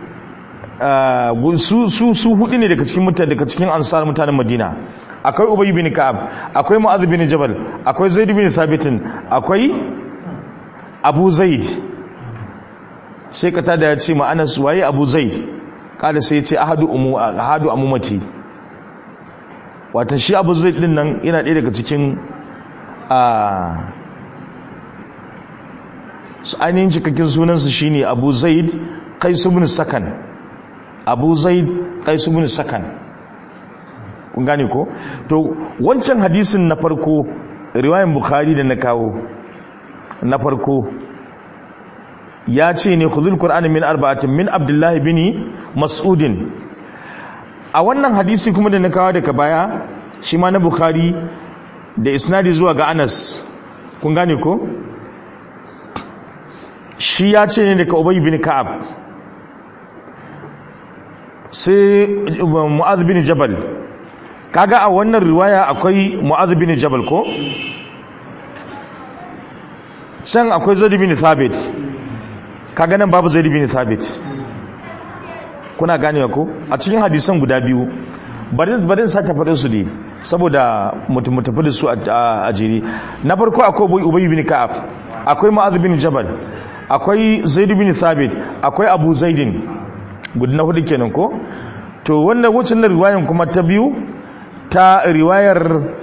A: su hudu ne daga cikin ansar mutanen Madina. Akwai Ubay bin Ka'ab, akwai Mu'adh bin Jabal, akwai Zaid bin Thabit, akwai Abu Zaid. Sai Qatada ya ce ma Anas, waye Abu Zaid? Kada sai ya ce ahadu amumati, wato shi Abu Zaid din nan yana ɗaya daga cikin ainihin cikakken sunansa shine Abu Zaid Qais ibn Sakan. Abu Zaid Qais ibn Sakan, kun gane ko? To wancan hadisin na farko, riwayan Bukhari da na kawo na farko, ya ce ne khudhul qur'ana min arba'atin min Abdullah bin Mas'udin. A wannan hadisi kuma da na kawo daga baya, shi ma na Bukhari da isnadi zuwa ga Anas, kun gane ko? Shi ya ce ne daga Ubay bin Ka'ab, sai Mu'adh bin Jabal. Kaga a wannan riwaya akwai Mu'adh bin Jabal ko? Can akwai Zaid bin Thabit. Kaga nan babu Zaid bin Thabit. Kuna ganewa ko? A cikin hadisan guda biyu, bari sake faɗin su ne saboda mutum tafi da su a jere. Na farko akwai Ubay bin Ka'ab, akwai Mu'adh bin Jabal, akwai Zaid bin Thabit, akwai Abu Zaidin. Guda na hudu kenan ko? to wannan wucin na riwayan kuma ta biyu ta riwayar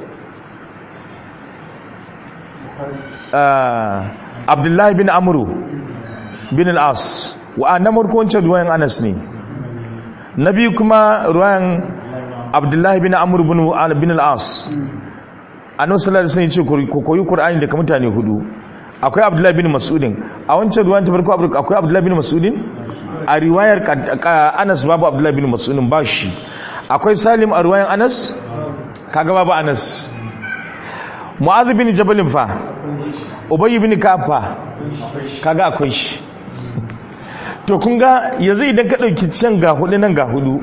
A: Abdullahi bin Amru bin al-As wa annamur ko wancan riwayan Anas ne. Na biyu kuma riwayan Abdullahi bin Amru bin al-As, annabi sallallahu alaihi wasallam ya ce ku koyi Qur'ani daga mutane hudu. Akwai Abdullahi bin Mas'udin, a wancan riwayan ta farko akwai Abdullahi bin Mas'udin, a riwayar Anas babu Abdullahi bin Mas'udin ba shi. Akwai Salim a riwayan Anas, kaga babu Anas. Mu'adh bin Jabal fa, Ubay bin Ka'ab fa, kaga akwai shi. To kun ga yanzu idan ka dauki can ga hudu nan ga hudu,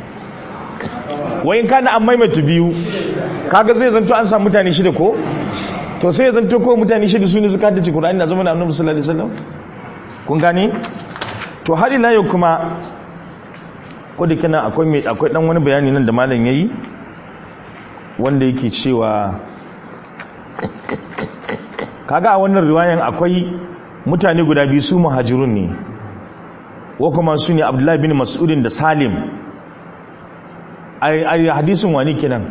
A: wayin kana an maimaita biyu, kaga zai zanto an samu mutane shida ko? To sai zanto ko mutane shida su ne suka haddace Qur'ani na zamanin Annabi sallallahu alaihi wasallam. Kun gane? To har ila yau kuma ko da kana akwai dan wani bayani nan da malam yayi wanda yake cewa kaga a wannan riwayan akwai mutane guda biyu su muhajirun ne, wa kuma su ne Abdullahi bin Mas'udin da Salim. ai hadisin wani kenan?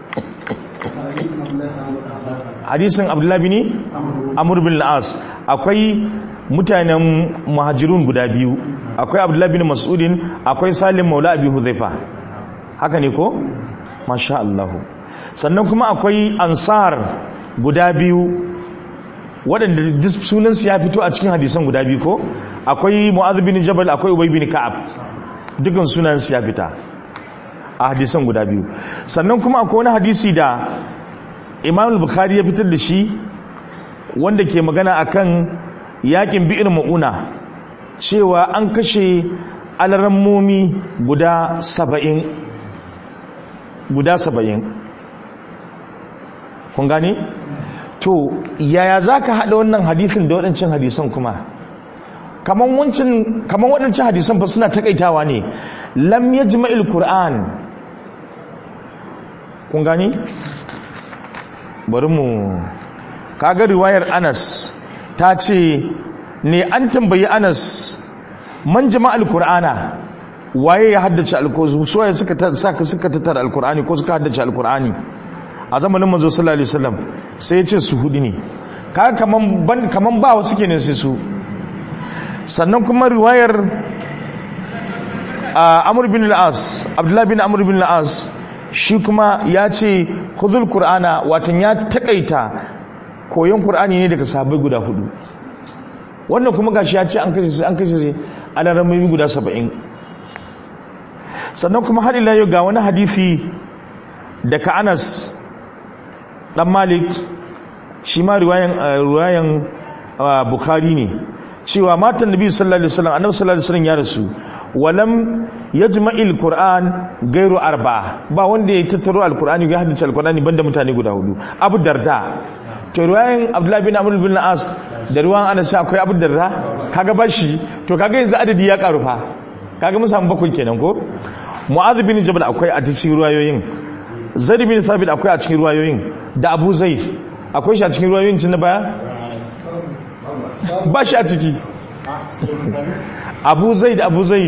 A: Hadisin Abdullahi bin Amr bin al-As. Akwai mutanen muhajirun guda biyu, akwai Abdullahi bin Mas'udin, akwai Salim maula Abi Hudhaifa, haka ne ko? Masha Allah. Sannan kuma akwai ansar guda biyu waɗanda sunansu ya fito a cikin hadisan guda biyu ko? Akwai Mu'adh bin Jabal, akwai Ubay bin Ka'ab, dukkan sunansu ya fita a hadisan guda biyu. Sannan kuma akwai wani hadisi da Imam al-Bukhari ya fitar da shi wanda ke magana akan yakin Bi'r Mauna, cewa an kashe alarammomi guda 70. Kun gane? To yaya zaka hada wannan hadisin da waɗancan hadisan kuma? Kaman waɗancan hadisan fa suna takaitawa ne, lam yajma'il Qur'an. Kun gane? Bari mu kaga riwayar Anas ta ce ne an tambayi Anas man jama'al Qur'ana, waye ya haddace alqur'ani, so ya suka tattara alqur'ani ko suka haddace alqur'ani a zamanin manzo sallallahu alaihi wasallam, sai ya ce su hudu ne. Kaga kaman ba wasu kenan sai su. Sannan kuma riwayar Amr bin al-As, Abdullah bin Amr bin al-As, shi kuma ya ce khudhul qur'ana, watan ya takaita koyon qur'ani ne daga sahabbai guda hudu. Wannan kuma gashi ya ce an kashe sai alaramai guda 70. Sannan kuma har ila yau ga wani hadisi daga Anas dan Malik, shi ma riwayan Bukhari ne, cewa matan Nabi sallallahu alaihi wasallam, Annabi sallallahu alaihi wasallam ya rasu, walam yajma'il Qur'an gairu arba'a, ba wanda ya tattaro alqur'ani ya haddace alqur'ani banda mutane guda hudu. Abu Darda, to riwayan Abdullah bin Amr bin al-As da riwayan Anas akwai Abu Darda, kaga bashi, to kaga yanzu adadi ya karu fa, kaga mun samu bakwai kenan ko? Mu'adh bin Jabal akwai a cikin riwayoyin, Zaid bin Thabit akwai a cikin riwayoyin, da Abu Zaid akwai shi a cikin riwayoyin tun na baya? Ba shi a ciki. Abu Zaid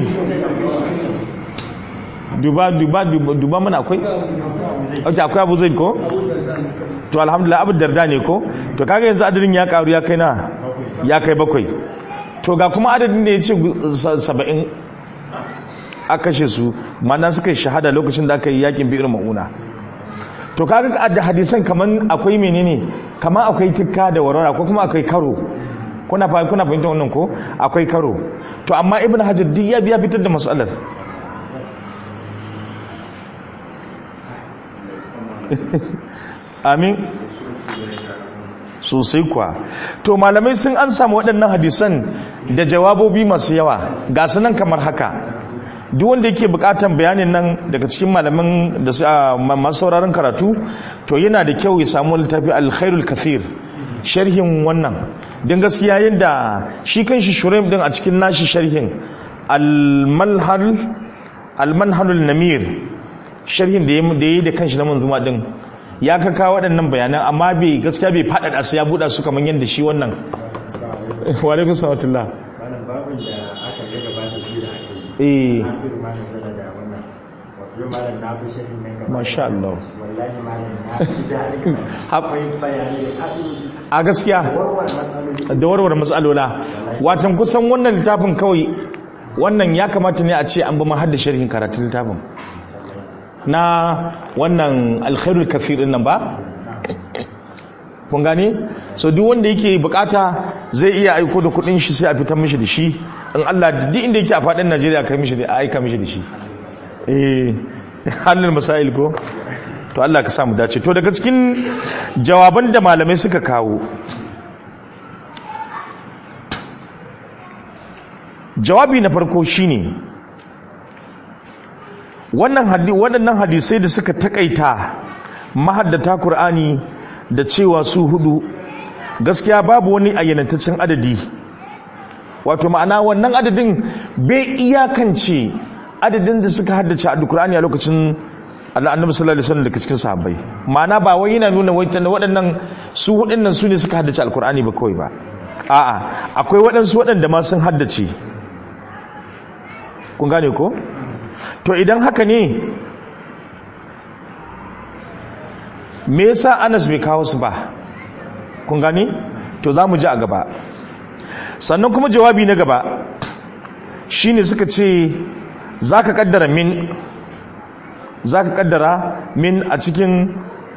A: duba mana akwai? Ok, akwai Abu Zaid ko? To alhamdulillah Abu Darda ne ko? To kaga yanzu adadin ya karu ya kai na? Ya kai 7. To ga kuma adadin da ya ce 70 aka kashe su, mana suka yi shahada lokacin da aka yi yakin Bi'r Mauna. To kaga da hadisan kaman akwai menene? Kaman akwai tikka da warwara ko kuma akwai karo. Kuna fahimtar wannan ko? Akwai karo. To amma Ibn Hajar duk ya biya fitar da mas'alar. Amin. Sosai kuwa. To malamai sun an samu waɗannan hadisan da jawabobi masu yawa. Ga su nan kamar haka. Duk wanda yake bukatan bayanin nan daga cikin malaman da masu sauraron karatu, to yana da kyau ya samu littafi Al-Khairul Kathir, sharhin wannan. Don gaskiya yadda shi kanshi Shuraim din a cikin nashi sharhin Al-Manhalul Namir, sharhin da yayi da kanshi na manzuma din, ya kaka waɗannan bayanan, amma bai gaskiya bai faɗaɗa su ya buɗa su kamar yadda shi wannan. Wa alaikum salam. masha Allah
C: wallahi malam na ji daɗi akwai bayani
A: a gaskiya da warware matsalola watan kusan wannan littafin kawai wannan ya kamata ne a ce an ba ma hadda sharhin karatun littafin na wannan alkhairul kathir din nan ba kun gane so duk wanda yake bukata zai iya aiko da kudin shi sai a fitar mishi da shi in Allah duk inda yake a fadin Najeriya kai mishi da aika mishi da shi halin masail ko to Allah ka samu dace to daga cikin jawaban da malamai suka kawo jawabi na farko shine waɗannan hadisai da suka takaita mahaddata Qur'ani da cewa su hudu gaskiya babu wani ayyanantaccen adadi wato ma'ana wannan adadin bai iyakance adadin da suka haddace Al-Qur'ani a lokacin Annabi sallallahu alaihi wasallam daga cikin sahabbai ma'ana ba wai yana nuna waɗannan su waɗannan su ne suka haddace Al-Qur'ani ba kawai ba a'a akwai waɗansu waɗanda ma sun haddace kun gane ko to idan haka ne me yasa Anas bai kawo su ba kun gane to za mu ji a gaba sannan kuma jawabi na gaba shine suka ce zaka kaddara min a cikin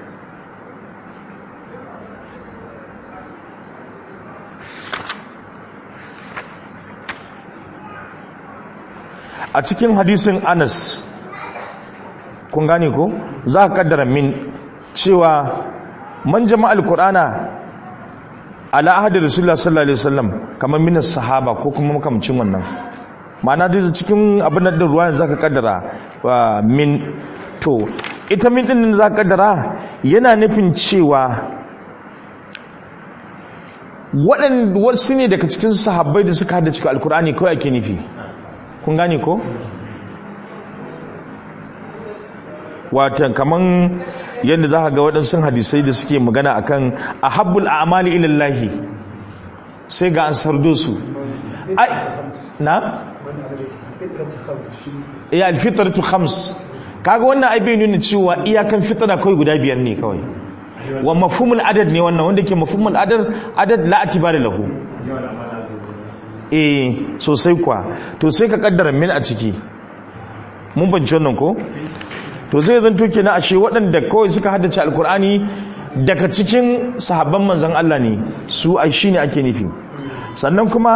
A: hadisin Anas kun gane ko za ka kaddara min cewa man jama'al qur'ana ala ahdi rasulullah sallallahu alaihi wasallam kamar minas sahaba ko kuma makamcin wannan ma'ana dai cikin abin da ruwan za ka kaddara min to ita min din za ka kaddara yana nufin cewa wasu ne daga cikin sahabbai da suka hada cikin alkur'ani kawai ake nufi kun gane ko watan kaman yadda za ka ga waɗansu hadisai da suke magana akan ahabbul a'mali ilallahi sai ga an sardo su na ya alfitratu khams kaga wannan ai bai nuna cewa iyakan fitra kai guda biyar ne kawai wa mafhumul adad ne wannan wanda ke mafhumul adad la atibari lahu sosai kwa to sai ka kaddara min a ciki mun bance wannan ko to zai zanto kenan ashe waɗanda kawai suka haddace alkur'ani daga cikin sahabban manzon Allah ne su ai shine ake nufi sannan kuma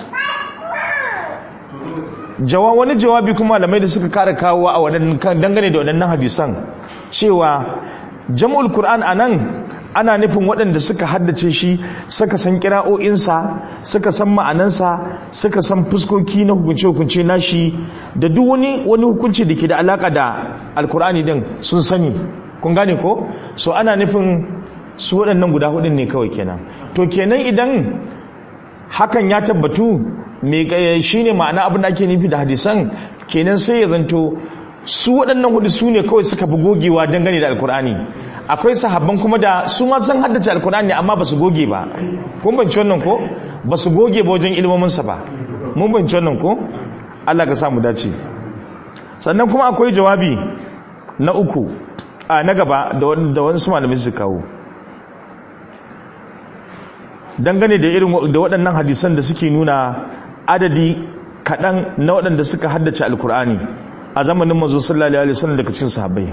A: wani jawabi kuma malamai da suka kara kawo a waɗannan dangane da waɗannan hadisan cewa jam'ul qur'an anan ana nufin waɗanda suka haddace shi suka san kira'o'insa suka san ma'anansa suka san fuskoki na hukunce-hukunce nashi da duk wani hukunci da ke da alaka da alkur'ani din sun sani kun gane ko so ana nufin su waɗannan guda hudun ne kawai kenan to kenan idan hakan ya tabbatu shi ne ma'ana abin da ake nufi da hadisan kenan sai ya zanto su waɗannan hudu su ne kawai suka fi gogewa dangane da alkur'ani akwai sahabban kuma da su ma sun haddace alkur'ani amma ba su goge ba kun banci wannan ko ba su goge ba wajen ilmominsa ba mun banci wannan ko Allah ka samu dace sannan kuma akwai jawabi na uku na gaba da wasu malamai su kawo dangane da da waɗannan hadisan da suke nuna adadi kaɗan na waɗanda suka haddace alkur'ani a zamanin manzo sallallahu alaihi wasallam daga cikin sahabbai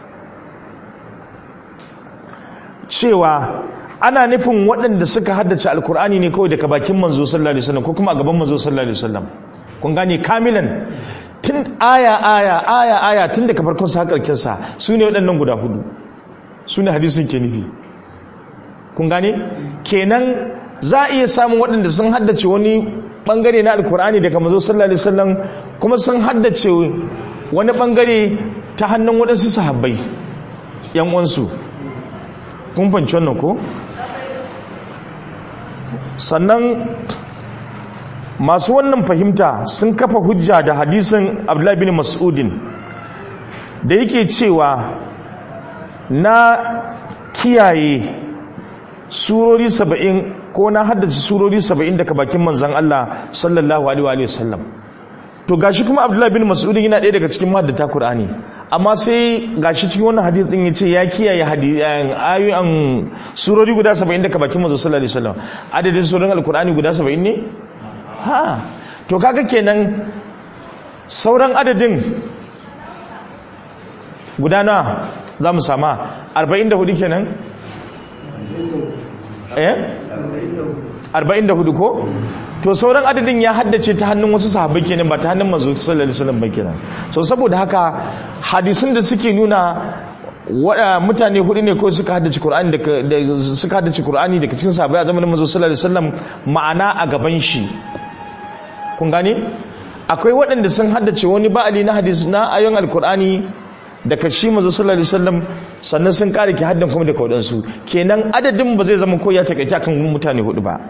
A: cewa ana nufin waɗanda suka haddace alkur'ani ne kawai daga bakin manzo sallallahu alaihi wasallam ko kuma a gaban manzo sallallahu alaihi wasallam kun gane kamilan tun aya tun daga farkon sa karkin sa sune waɗannan guda hudu sune hadisin ke nufi kun gane kenan za a iya samun waɗanda sun haddace wani bangare na alkur'ani daga manzo sallallahu alaihi wasallam kuma sun haddace wani bangare ta hannun waɗansu sahabbai yan uwansu kun fanci wannan ko sannan masu wannan fahimta sun kafa hujja da hadisin Abdullah bin Mas'udin da yake cewa na kiyaye surori 70 ko na haddace surori 70 daga bakin manzon Allah sallallahu alaihi wa sallam to gashi kuma Abdullah bin Mas'udin yana ɗaya daga cikin mahaddata Qur'ani amma sai gashi cikin wannan hadith din yace ya kiyaye ayoyin surori guda 70 daga bakin manzo sallallahu alaihi wasallam. Adadin surorin alqur'ani guda 70 ne? Ha, to kaga kenan sauran adadin guda na za mu sama 44 kenan? 44 ko? To sauran adadin ya haddace ta hannun wasu sahabbai kenan ba ta hannun manzo sallallahu alaihi wasallam ba kenan. So saboda haka hadisin da suke nuna mutane hudu ne ko suka haddace Qur'ani daga cikin sahabbai a zamanin manzo sallallahu alaihi wasallam ma'ana a gaban shi. Kun gane? Akwai waɗanda sun haddace wani ba'ali na hadisi na ayoyin alkur'ani daga shi manzo sallallahu alaihi wasallam sannan sun kare ki haddan kuma daga wadansu kenan adadin ba zai zama ko ya takaita kan mutane hudu ba.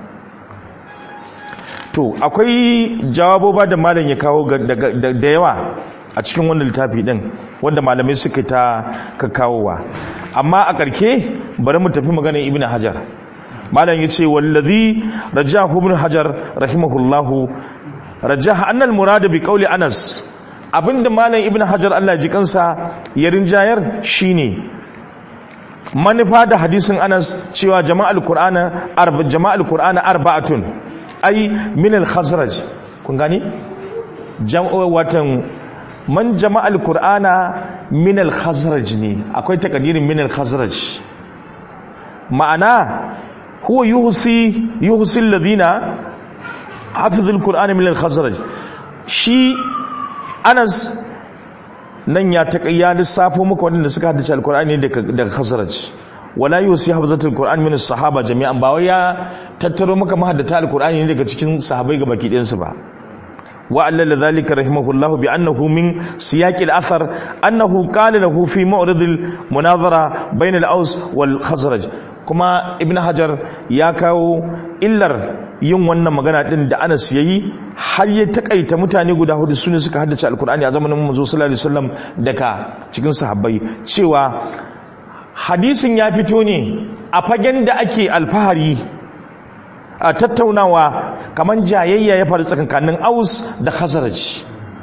A: To akwai jawaboba da malam ya kawo da yawa a cikin wannan littafi din wanda malamai suka ta kakkawowa, amma a karke bari mu tafi maganar Ibn Hajar. Malam yace wallazi rajahu Ibn Hajar rahimahullahu rajaha annal murad bi qawli Anas, abinda malam Ibn Hajar Allah ji kansa ya rinjayar shine manufa da hadisin Anas cewa jama'al qur'ana arba'atun ay min al-khazraj. kun gani watan man jama'al qur'ana min al-khazraj ne, akwai takadirin min al-khazraj, ma'ana huwa yuhsi alladhina hafizul qur'ani min al-khazraj. shi Anas nan ya lissafo muku wanda suka haddace al-qur'ani daga khazraj, wala yusi hafzatul qur'an min as-sahaba jami'an, ba wai ya tattaro maka mahaddata al-qur'ani daga cikin sahabbai gabaki ɗayan su ba. wa allala dhalika rahimahullahu bi annahu min siyaq al-athar annahu qala lahu fi mawrid al-munazara bain al-aws wal khazraj. kuma Ibn Hajar ya kawo illar yin wannan magana din da Anas yayi har ya takaita mutane guda hudu sune suka haddace alkur'ani a zamanin manzo sallallahu alaihi wasallam daga cikin sahabbai, cewa hadisin ya fito ne a fagen da ake alfahari a tattaunawa kaman jayayya ya faru tsakankanin Aus da Khazraj,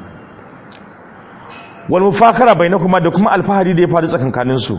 A: wal mufakhara bainakuma da kuma alfahari da ya faru tsakankanin su.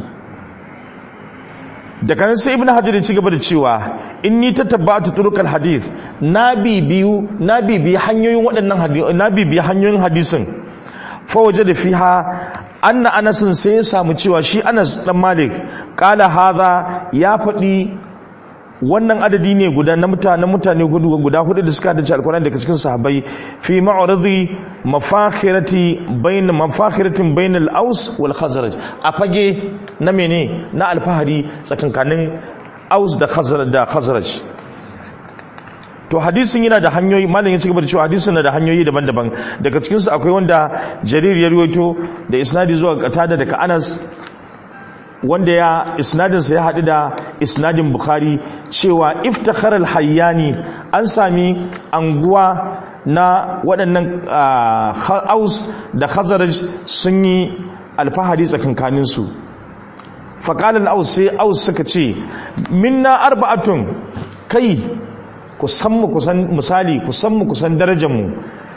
A: da kan sai Ibn Hajar ya ci gaba da cewa inni tatabba'tu turuqal hadith, na bibi hanyoyin waɗannan hadisi, na bibi hanyoyin hadisin, fa wajada fiha anna Anas sai ya samu cewa shi Anas dan Malik qala hadha, ya faɗi wannan adadi ne guda na mutane guda hudu da suka dace alkur'ani daga cikin sahabbai fi ma'radi mafakhiratin bain al-Aws wal Khazraj, a fage na mene na alfahari tsakankanin Aus da Khazraj. to hadisin yana da hanyoyi, malam ya ci gaba da cewa hadisin na da hanyoyi daban-daban, daga cikin su akwai wanda Jarir ya ruwaito da isnadi zuwa Qatada daga Anas, wanda ya isnadinsa ya haɗu da isnadin Bukhari cewa iftakhar al-hayyani, an sami anguwa na waɗannan Aus da Khazraj sun yi alfahari tsakankaninsu. faƙalar Aus sai Aus suka ce minna arba'atun, kai ku san mu kusan misali, ku san mu kusan darajarmu,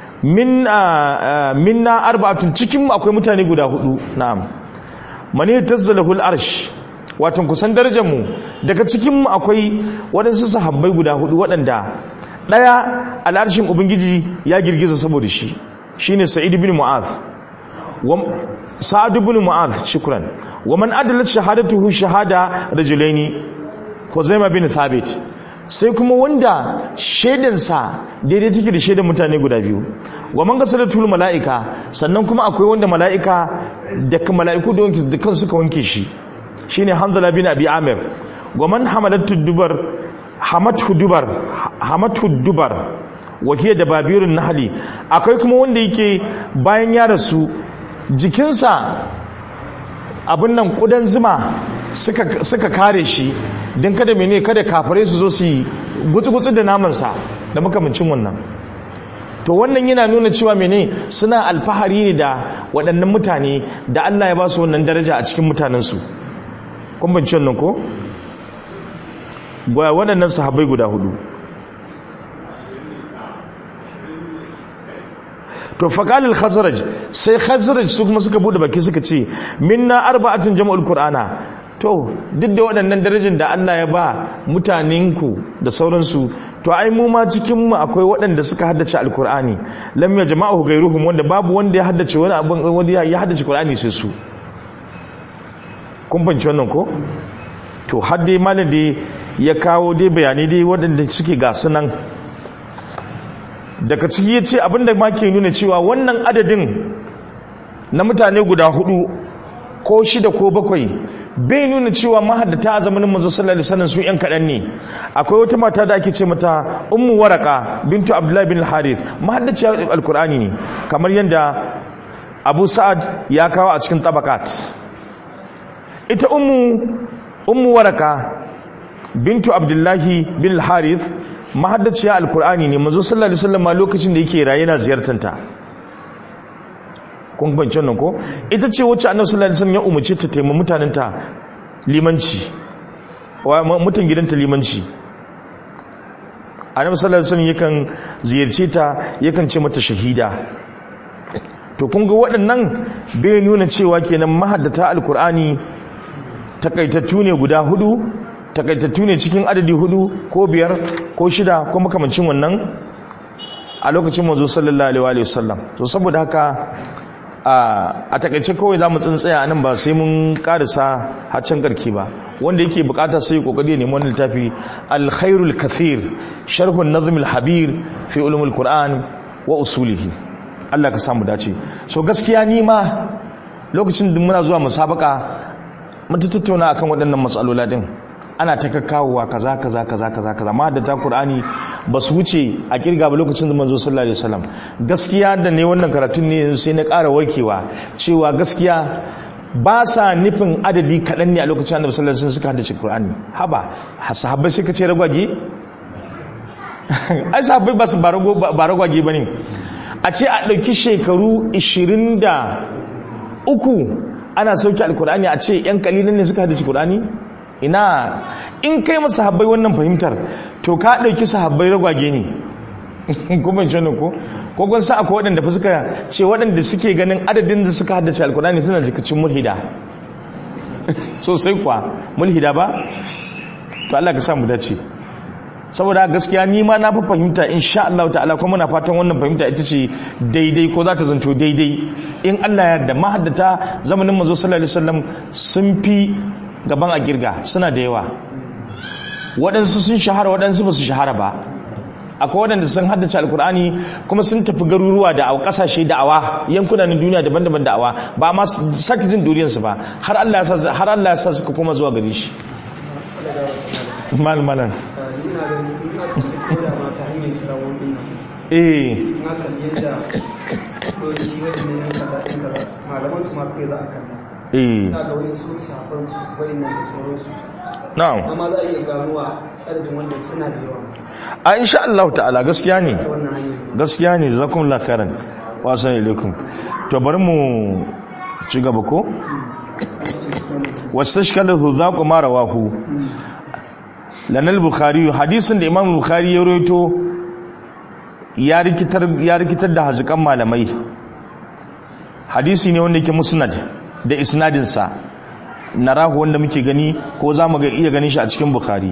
A: minna arba'atun, cikinmu akwai mutane guda hudu. na'am, mani tazzalahu al-arsh, wato kusan darajar mu daga cikin mu akwai wadansu sahabbai guda hudu waɗanda daya al-arshin ubangiji ya girgiza saboda shi, shine Sa'id ibn Mu'adh wa Sa'd ibn Mu'adh, shukran. wa man adalat shahadatuhu shahada rajulaini, Khuzaimah bin Thabit, sai kuma wanda shaidansa daidai take da shaidan mutane guda biyu. wa man gasalatul mala'ika, sannan kuma akwai wanda mala'ika da mala'iku da kan suka wanke shi, shine Hanzala bin Abi Amir. wa man hamathu dubar wa hiya dababirun nahli, akwai kuma wanda yake bayan ya rasu jikinsa abin nan kudan zuma suka kare shi don kada mene, kada kafare su zo su yi gutsu-gutsu da namansa da makamancin wannan. to wannan yana nuna cewa mene, suna alfahari ne da waɗannan mutane da Allah ya ba su wannan daraja a cikin mutanensu. kun banci wannan ko? waɗannan sahabbai guda hudu. to faqalil khazraj sai khazraj su kuma suka bude baki suka ce minna arba'atun jama'ul qur'ana to duk da waɗannan darajin da Allah ya ba mutanenku da sauransu to ai mu ma cikin mu akwai waɗanda suka haddace alqur'ani lam yajma'u ghayruhum wanda babu wanda ya haddace wani abin wanda ya haddace qur'ani sai su kun banci wannan ko to har dai malam dai ya kawo dai bayanai dai waɗanda suke ga sunan daga ciki ya ce abinda ma ke nuna cewa wannan adadin na mutane guda 4 ko 6 ko 7 bai nuna cewa mahaddata a zamanin manzo sallallahu alaihi wasallam su yan kadan ne akwai wata mata da ake ce mata ummu waraka bintu abdullahi bin al-harith mahaddaciyar alqur'ani ne kamar yanda abu sa'ad ya kawo a cikin tabaqat ita ummu waraka bintu abdullahi bin al-harith mahaddaciya alkur'ani ne manzo sallallahu alaihi wasallam lokacin da yake raye yana ziyartanta kun bancin nan ko ita ce wacce annabi sallallahu alaihi wasallam ya umarce ta taimaka mutanenta limanci wa mutan gidanta limanci annabi sallallahu alaihi wasallam yakan ziyarce ta yakan ce mata shahida to kun ga waɗannan bai nuna cewa kenan mahaddata alkur'ani takaitattu ne guda 4 takaitattu ne cikin adadi 4 ko 5 ko 6 ko makamancin wannan a lokacin manzo sallallahu alaihi wasallam to saboda haka a takaice kawai za mu tsintsaya nan ba sai mun karisa haccan karki ba wanda yake bukata sai kokari ne wannan littafi al-khairul kathir sharh an-nazm al-habir fi ulum al-quran wa usulihi Allah ka samu dace so gaskiya ni ma lokacin da muna zuwa musabaka mun tattauna akan waɗannan matsalola din ana ta kakkawowa kaza ma da ta Qur'ani ba su wuce a kirga ba lokacin da manzo sallallahu alaihi wasallam gaskiya da ne wannan karatun ne sai na ƙara warkewa cewa gaskiya ba sa nufin adadi kaɗan ne a lokacin annabi sallallahu alaihi wasallam suka haddace Qur'ani haba sahabbai sai ka ce ragwage ai sahabbai ba su ba ragwage bane a ce a ɗauki shekaru 23 ana sauke alkur'ani a ce yan kalilan ne suka haddace Qur'ani ina in kai masa sahabbai wannan fahimtar to ka dauki sahabbai ragwage ne kuma jin ko kun sa akwai waɗanda fa suka ce waɗanda suke ganin adadin da suka haddace alkurani suna jikacin mulhida sosai kwa mulhida ba to Allah ka samu dace saboda gaskiya ni ma na fa fahimta insha Allah ta'ala kuma muna fatan wannan fahimta ita ce daidai ko za ta zanto daidai in Allah ya yarda mahaddata zamanin manzo sallallahu alaihi wasallam sun fi gaban a girga suna da yawa waɗansu sun shahara waɗansu ba su shahara ba akwai waɗanda sun haddace alkur'ani kuma sun tafi garuruwa da ƙasashe da'awa yankunan duniya daban-daban da'awa ba ma sake jin duriyarsu ba har Allah ya sa suka koma zuwa gare shi malmalan na'am
C: amma za a iya ganuwa adadin wanda suna da yawa
A: a insha Allah ta'ala gaskiya ne jazakumullahu khairan wa assalamu alaikum to bari mu ci gaba ko wastashkalahu dhaqu ma rawahu lanal bukhari hadisin da imam bukhari ya rawaito ya rikitar da hazikan malamai hadisi ne wanda yake musnad da isnadin sa narahu wanda muke gani ko zamu ga iya ganin shi a cikin bukhari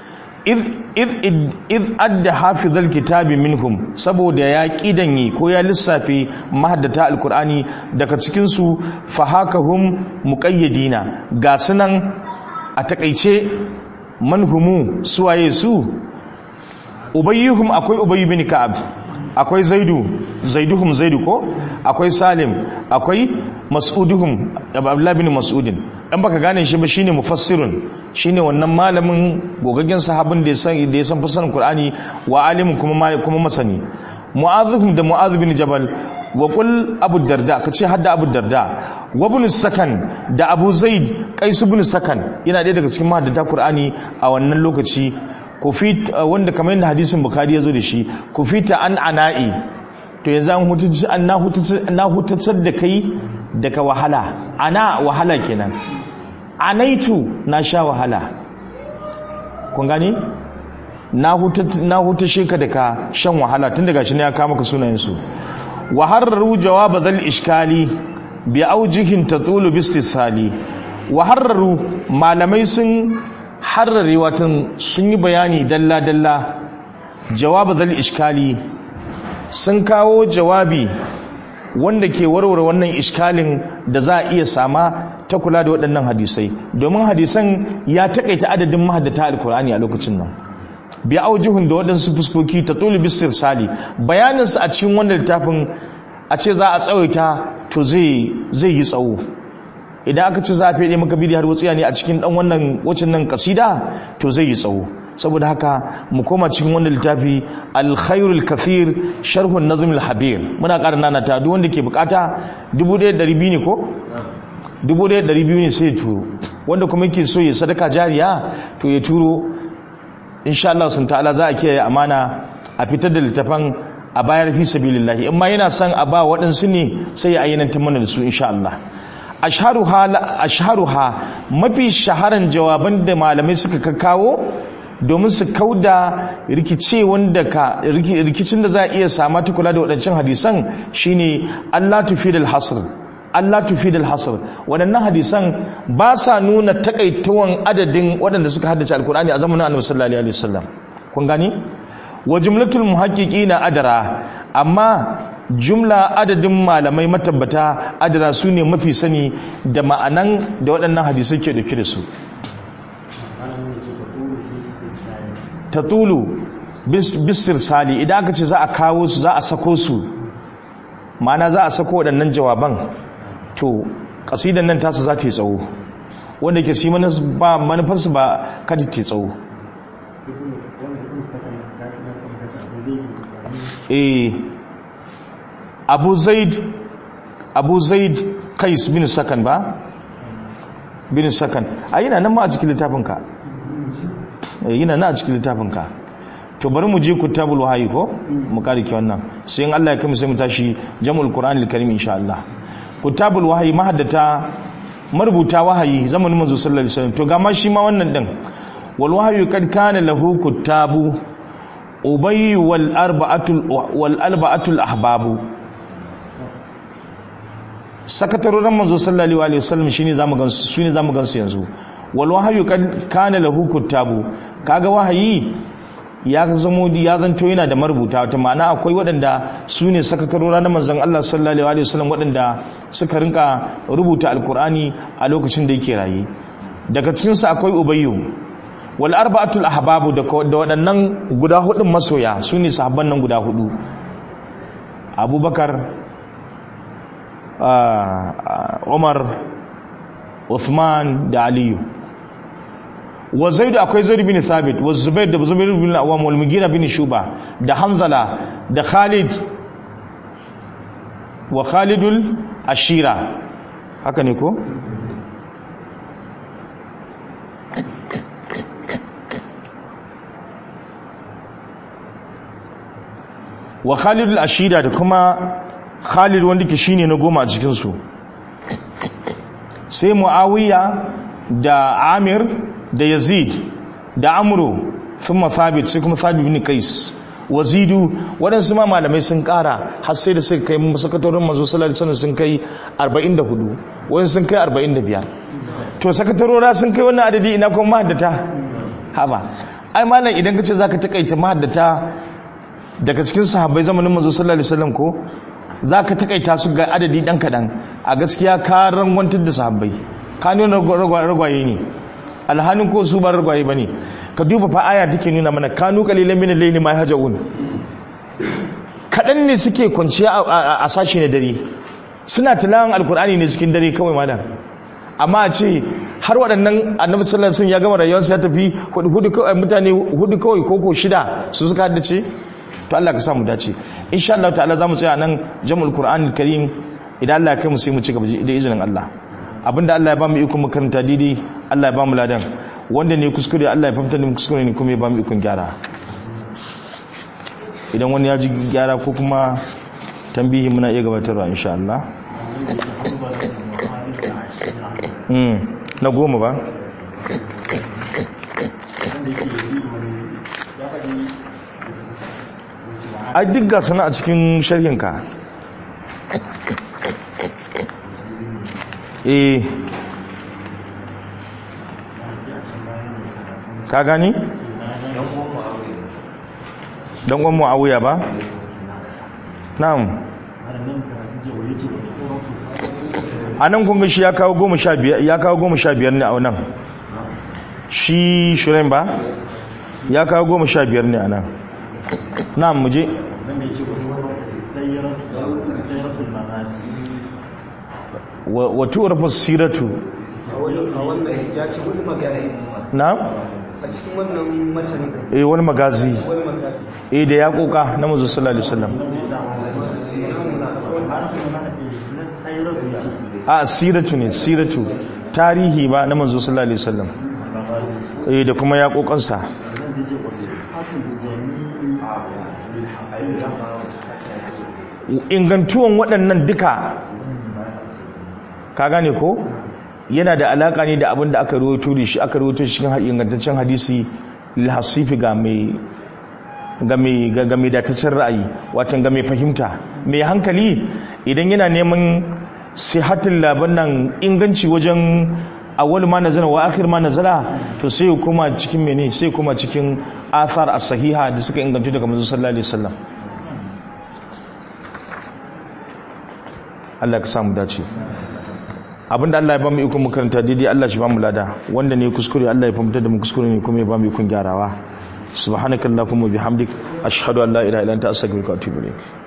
A: id adda hafizal kitabi minhum saboda ya kidanye ko ya lissafi mahaddata alqur'ani daga cikin su fahakahum muqayyidina ga sunan a takeice manhumu suwaye su ubayyuhum akwai ubayy bin ka'ab akwai zaiduhum zaidu ko akwai salim akwai mas'uduhum abdullah bin mas'udin dan baka gane shi ba shine mufassirun shine wannan malamin gogaggen sahabin da ya san fassarar Qur'ani wa alimin kuma masani mu'adhuhum da mu'adh bin jabal wa qul abu darda kace hadda abu darda wa ibn sakan da abu zaid qais ibn sakan yana ɗaya daga cikin mahaddata Qur'ani a wannan lokaci kufit wanda kamar yadda hadisin bukhari yazo da shi kufita an ana'i to yanzu an hutacar da kai daga wahala ana wahala kenan anaitu na sha wahala kun gani na hutashe ka daga shan wahala tun daga shi ne ya kama ka sunayensu wa harraru jawab dhal iskali bi aujihin tatulu bi istisali wa harraru malamai sun harrare watan sun yi bayani dalla dalla jawab dhal iskali sun kawo jawabi wanda ke warware wannan iskalin da za a iya sama ta kula da waɗannan hadisai domin hadisan ya takaita adadin mahaddata alkur'ani a lokacin nan bi aujihun da waɗansu fuskoki ta tulu bisir sali bayaninsu a cikin wannan littafin a ce za a tsawaita to zai yi tsawo idan aka ce za a fede maka bidi har wutsiya ne a cikin ɗan wannan wacin nan kasida to zai yi tsawo saboda haka mu koma cikin wannan littafi alkhairul kathir sharhun nazmul habir muna ƙara nana ta duk wanda ke bukata 1200 ne ko 1200 ne sai ya turo wanda kuma yake so ya sadaka jariya to ya turo insha Allah sun ta'ala za a kiyaye amana a fitar da littafan a bayar fi sabilillah in ma yana son a ba waɗansu ne sai ya ayyananta mana da su insha Allah ashharuha mafi shaharan jawaban da malamai suka kawo domin su kauda rikicin da za a iya sama ta kula da waɗancan hadisan shine Allah tufidal hasr waɗannan hadisan ba sa nuna takaitawan adadin waɗanda suka haddace alkur'ani a zamanin annabi sallallahu alaihi wasallam kun gani wa jumlatul muhaqqiqina adara amma jumla adadin malamai matabbata adara sune mafi sani da ma'anan da waɗannan hadisai ke dauke da su tatulu bisir sali idan aka ce za a kawo su za a sako su ma'ana za a sako waɗannan jawaban to kasidan nan tasu za ta yi tsawo wanda ke si manufarsu ba kada ta yi tsawo abu zaid kais bin sakan ba bin sakan a yana nan ma a cikin littafinka yana nan a cikin littafinka to bari mu je kutabul wahayi ko mu karike wannan sai in Allah ya kai sai mu tashi jamul qur'anil karim insha Allah kutabul wahayi mahaddata marubuta wahayi zamanin manzo sallallahu alaihi wasallam to ga ma shi ma wannan din wal wahyu kad kana lahu kutabu ubay wal arba'atul ahbabu sakatarorin manzo sallallahu alaihi wasallam shine zamu gansu yanzu wal wahyu kad kana lahu kutabu kaga wahayi ya zanto yana da marubuta wata ma'ana akwai waɗanda su ne sakatarora na manzon Allah sallallahu alaihi wasallam waɗanda suka rinka rubuta alkur'ani a lokacin da yake raye daga cikin su akwai ubayyu wal arba'atul ahbabu da waɗannan guda hudun masoya su ne sahabban nan guda hudu Abubakar Umar Uthman da Aliyu wa Zaid akwai Zaid bin Thabit wa Zubair da Zubair bin Awwam wal Mughira bin Shuba da Hanzala da Khalid wa Khalidul Ashira haka ne ko wa Khalidul Ashira da kuma Khalid wanda ke shine na goma a cikin su sai Muawiya da Amir da Yazid da Amru thumma Thabit sai kuma Thabit bin Qais wazidu waɗansu ma malamai sun ƙara har sai da suka kai sakatarorin manzo sallallahu alaihi wasallam sun kai 44 wani sun kai 45 to sakatarora sun kai wannan adadi ina kuma mahaddata haba ai malam idan kace zaka takaita mahaddata daga cikin sahabbai zamanin manzo sallallahu alaihi wasallam ko zaka takaita su ga adadi dan kadan a gaskiya ka rangwantar da sahabbai ka nuna ragwaye ne alhanin ko su ba ragwaye bane ka duba fa aya take nuna mana kanu qalilan min al-layli ma yahjaun kadan ne suke kwanciya a sashi na dare suna tilawan alkur'ani ne cikin dare kawai malam amma a ce har waɗannan annabi sallallahu alaihi wasallam ya gama rayuwarsa ya tafi hudu kawai mutane hudu kawai koko shida su suka haddace to Allah ka sa mu dace insha Allah ta'ala zamu tsaya nan jam'ul qur'anil karim idan Allah ya kai mu sai mu ci gaba da izinin Allah abinda Allah ya ba mu iko mu karanta didi Allah ya ba mu ladan wanda ne kuskure Allah ya fahimta da kuskure ne kuma ya ba mu ikon gyara idan wani ya ji gyara ko kuma tambihi muna iya gabatarwa insha Allah na goma ba ai duk ga sana a cikin sharhinka ka gani dan uwan Muawiya ba na'am anan kun ga shi ya kawo 15 ne a nan shi Shuraim ba ya kawo 15 ne a nan na'am muje wato urfa siratu
C: ya ci wani magazi
A: na'am
C: a cikin wannan matanin
A: wani magazi da ya koka na manzo sallallahu alaihi wasallam siratu ne siratu tarihi ba na manzo sallallahu alaihi wasallam da kuma ya kokansa ingantuwan waɗannan duka ka gane ko yana da alaka ne da abin da aka rawaito da shi aka rawaito cikin ingantaccen hadisi lil hasifi ga mai dataccen ra'ayi watan ga mai fahimta mai hankali idan yana neman sihatin laban nan inganci wajen awwal ma nazala wa akhir ma nazala to sai kuma cikin mene sai kuma cikin athar as-sahiha da suka inganta daga manzo sallallahu alaihi wasallam Allah ka samu dace abinda Allah ya ba mu iko mu karanta daidai Allah shi ba mu lada wanda ne kuskure Allah ya fahimta da mu kuskure ne kuma ya ba mu ikon gyarawa subhanakallahumma bihamdik ashhadu an la ilaha illa anta astaghfiruka wa atubu ilaik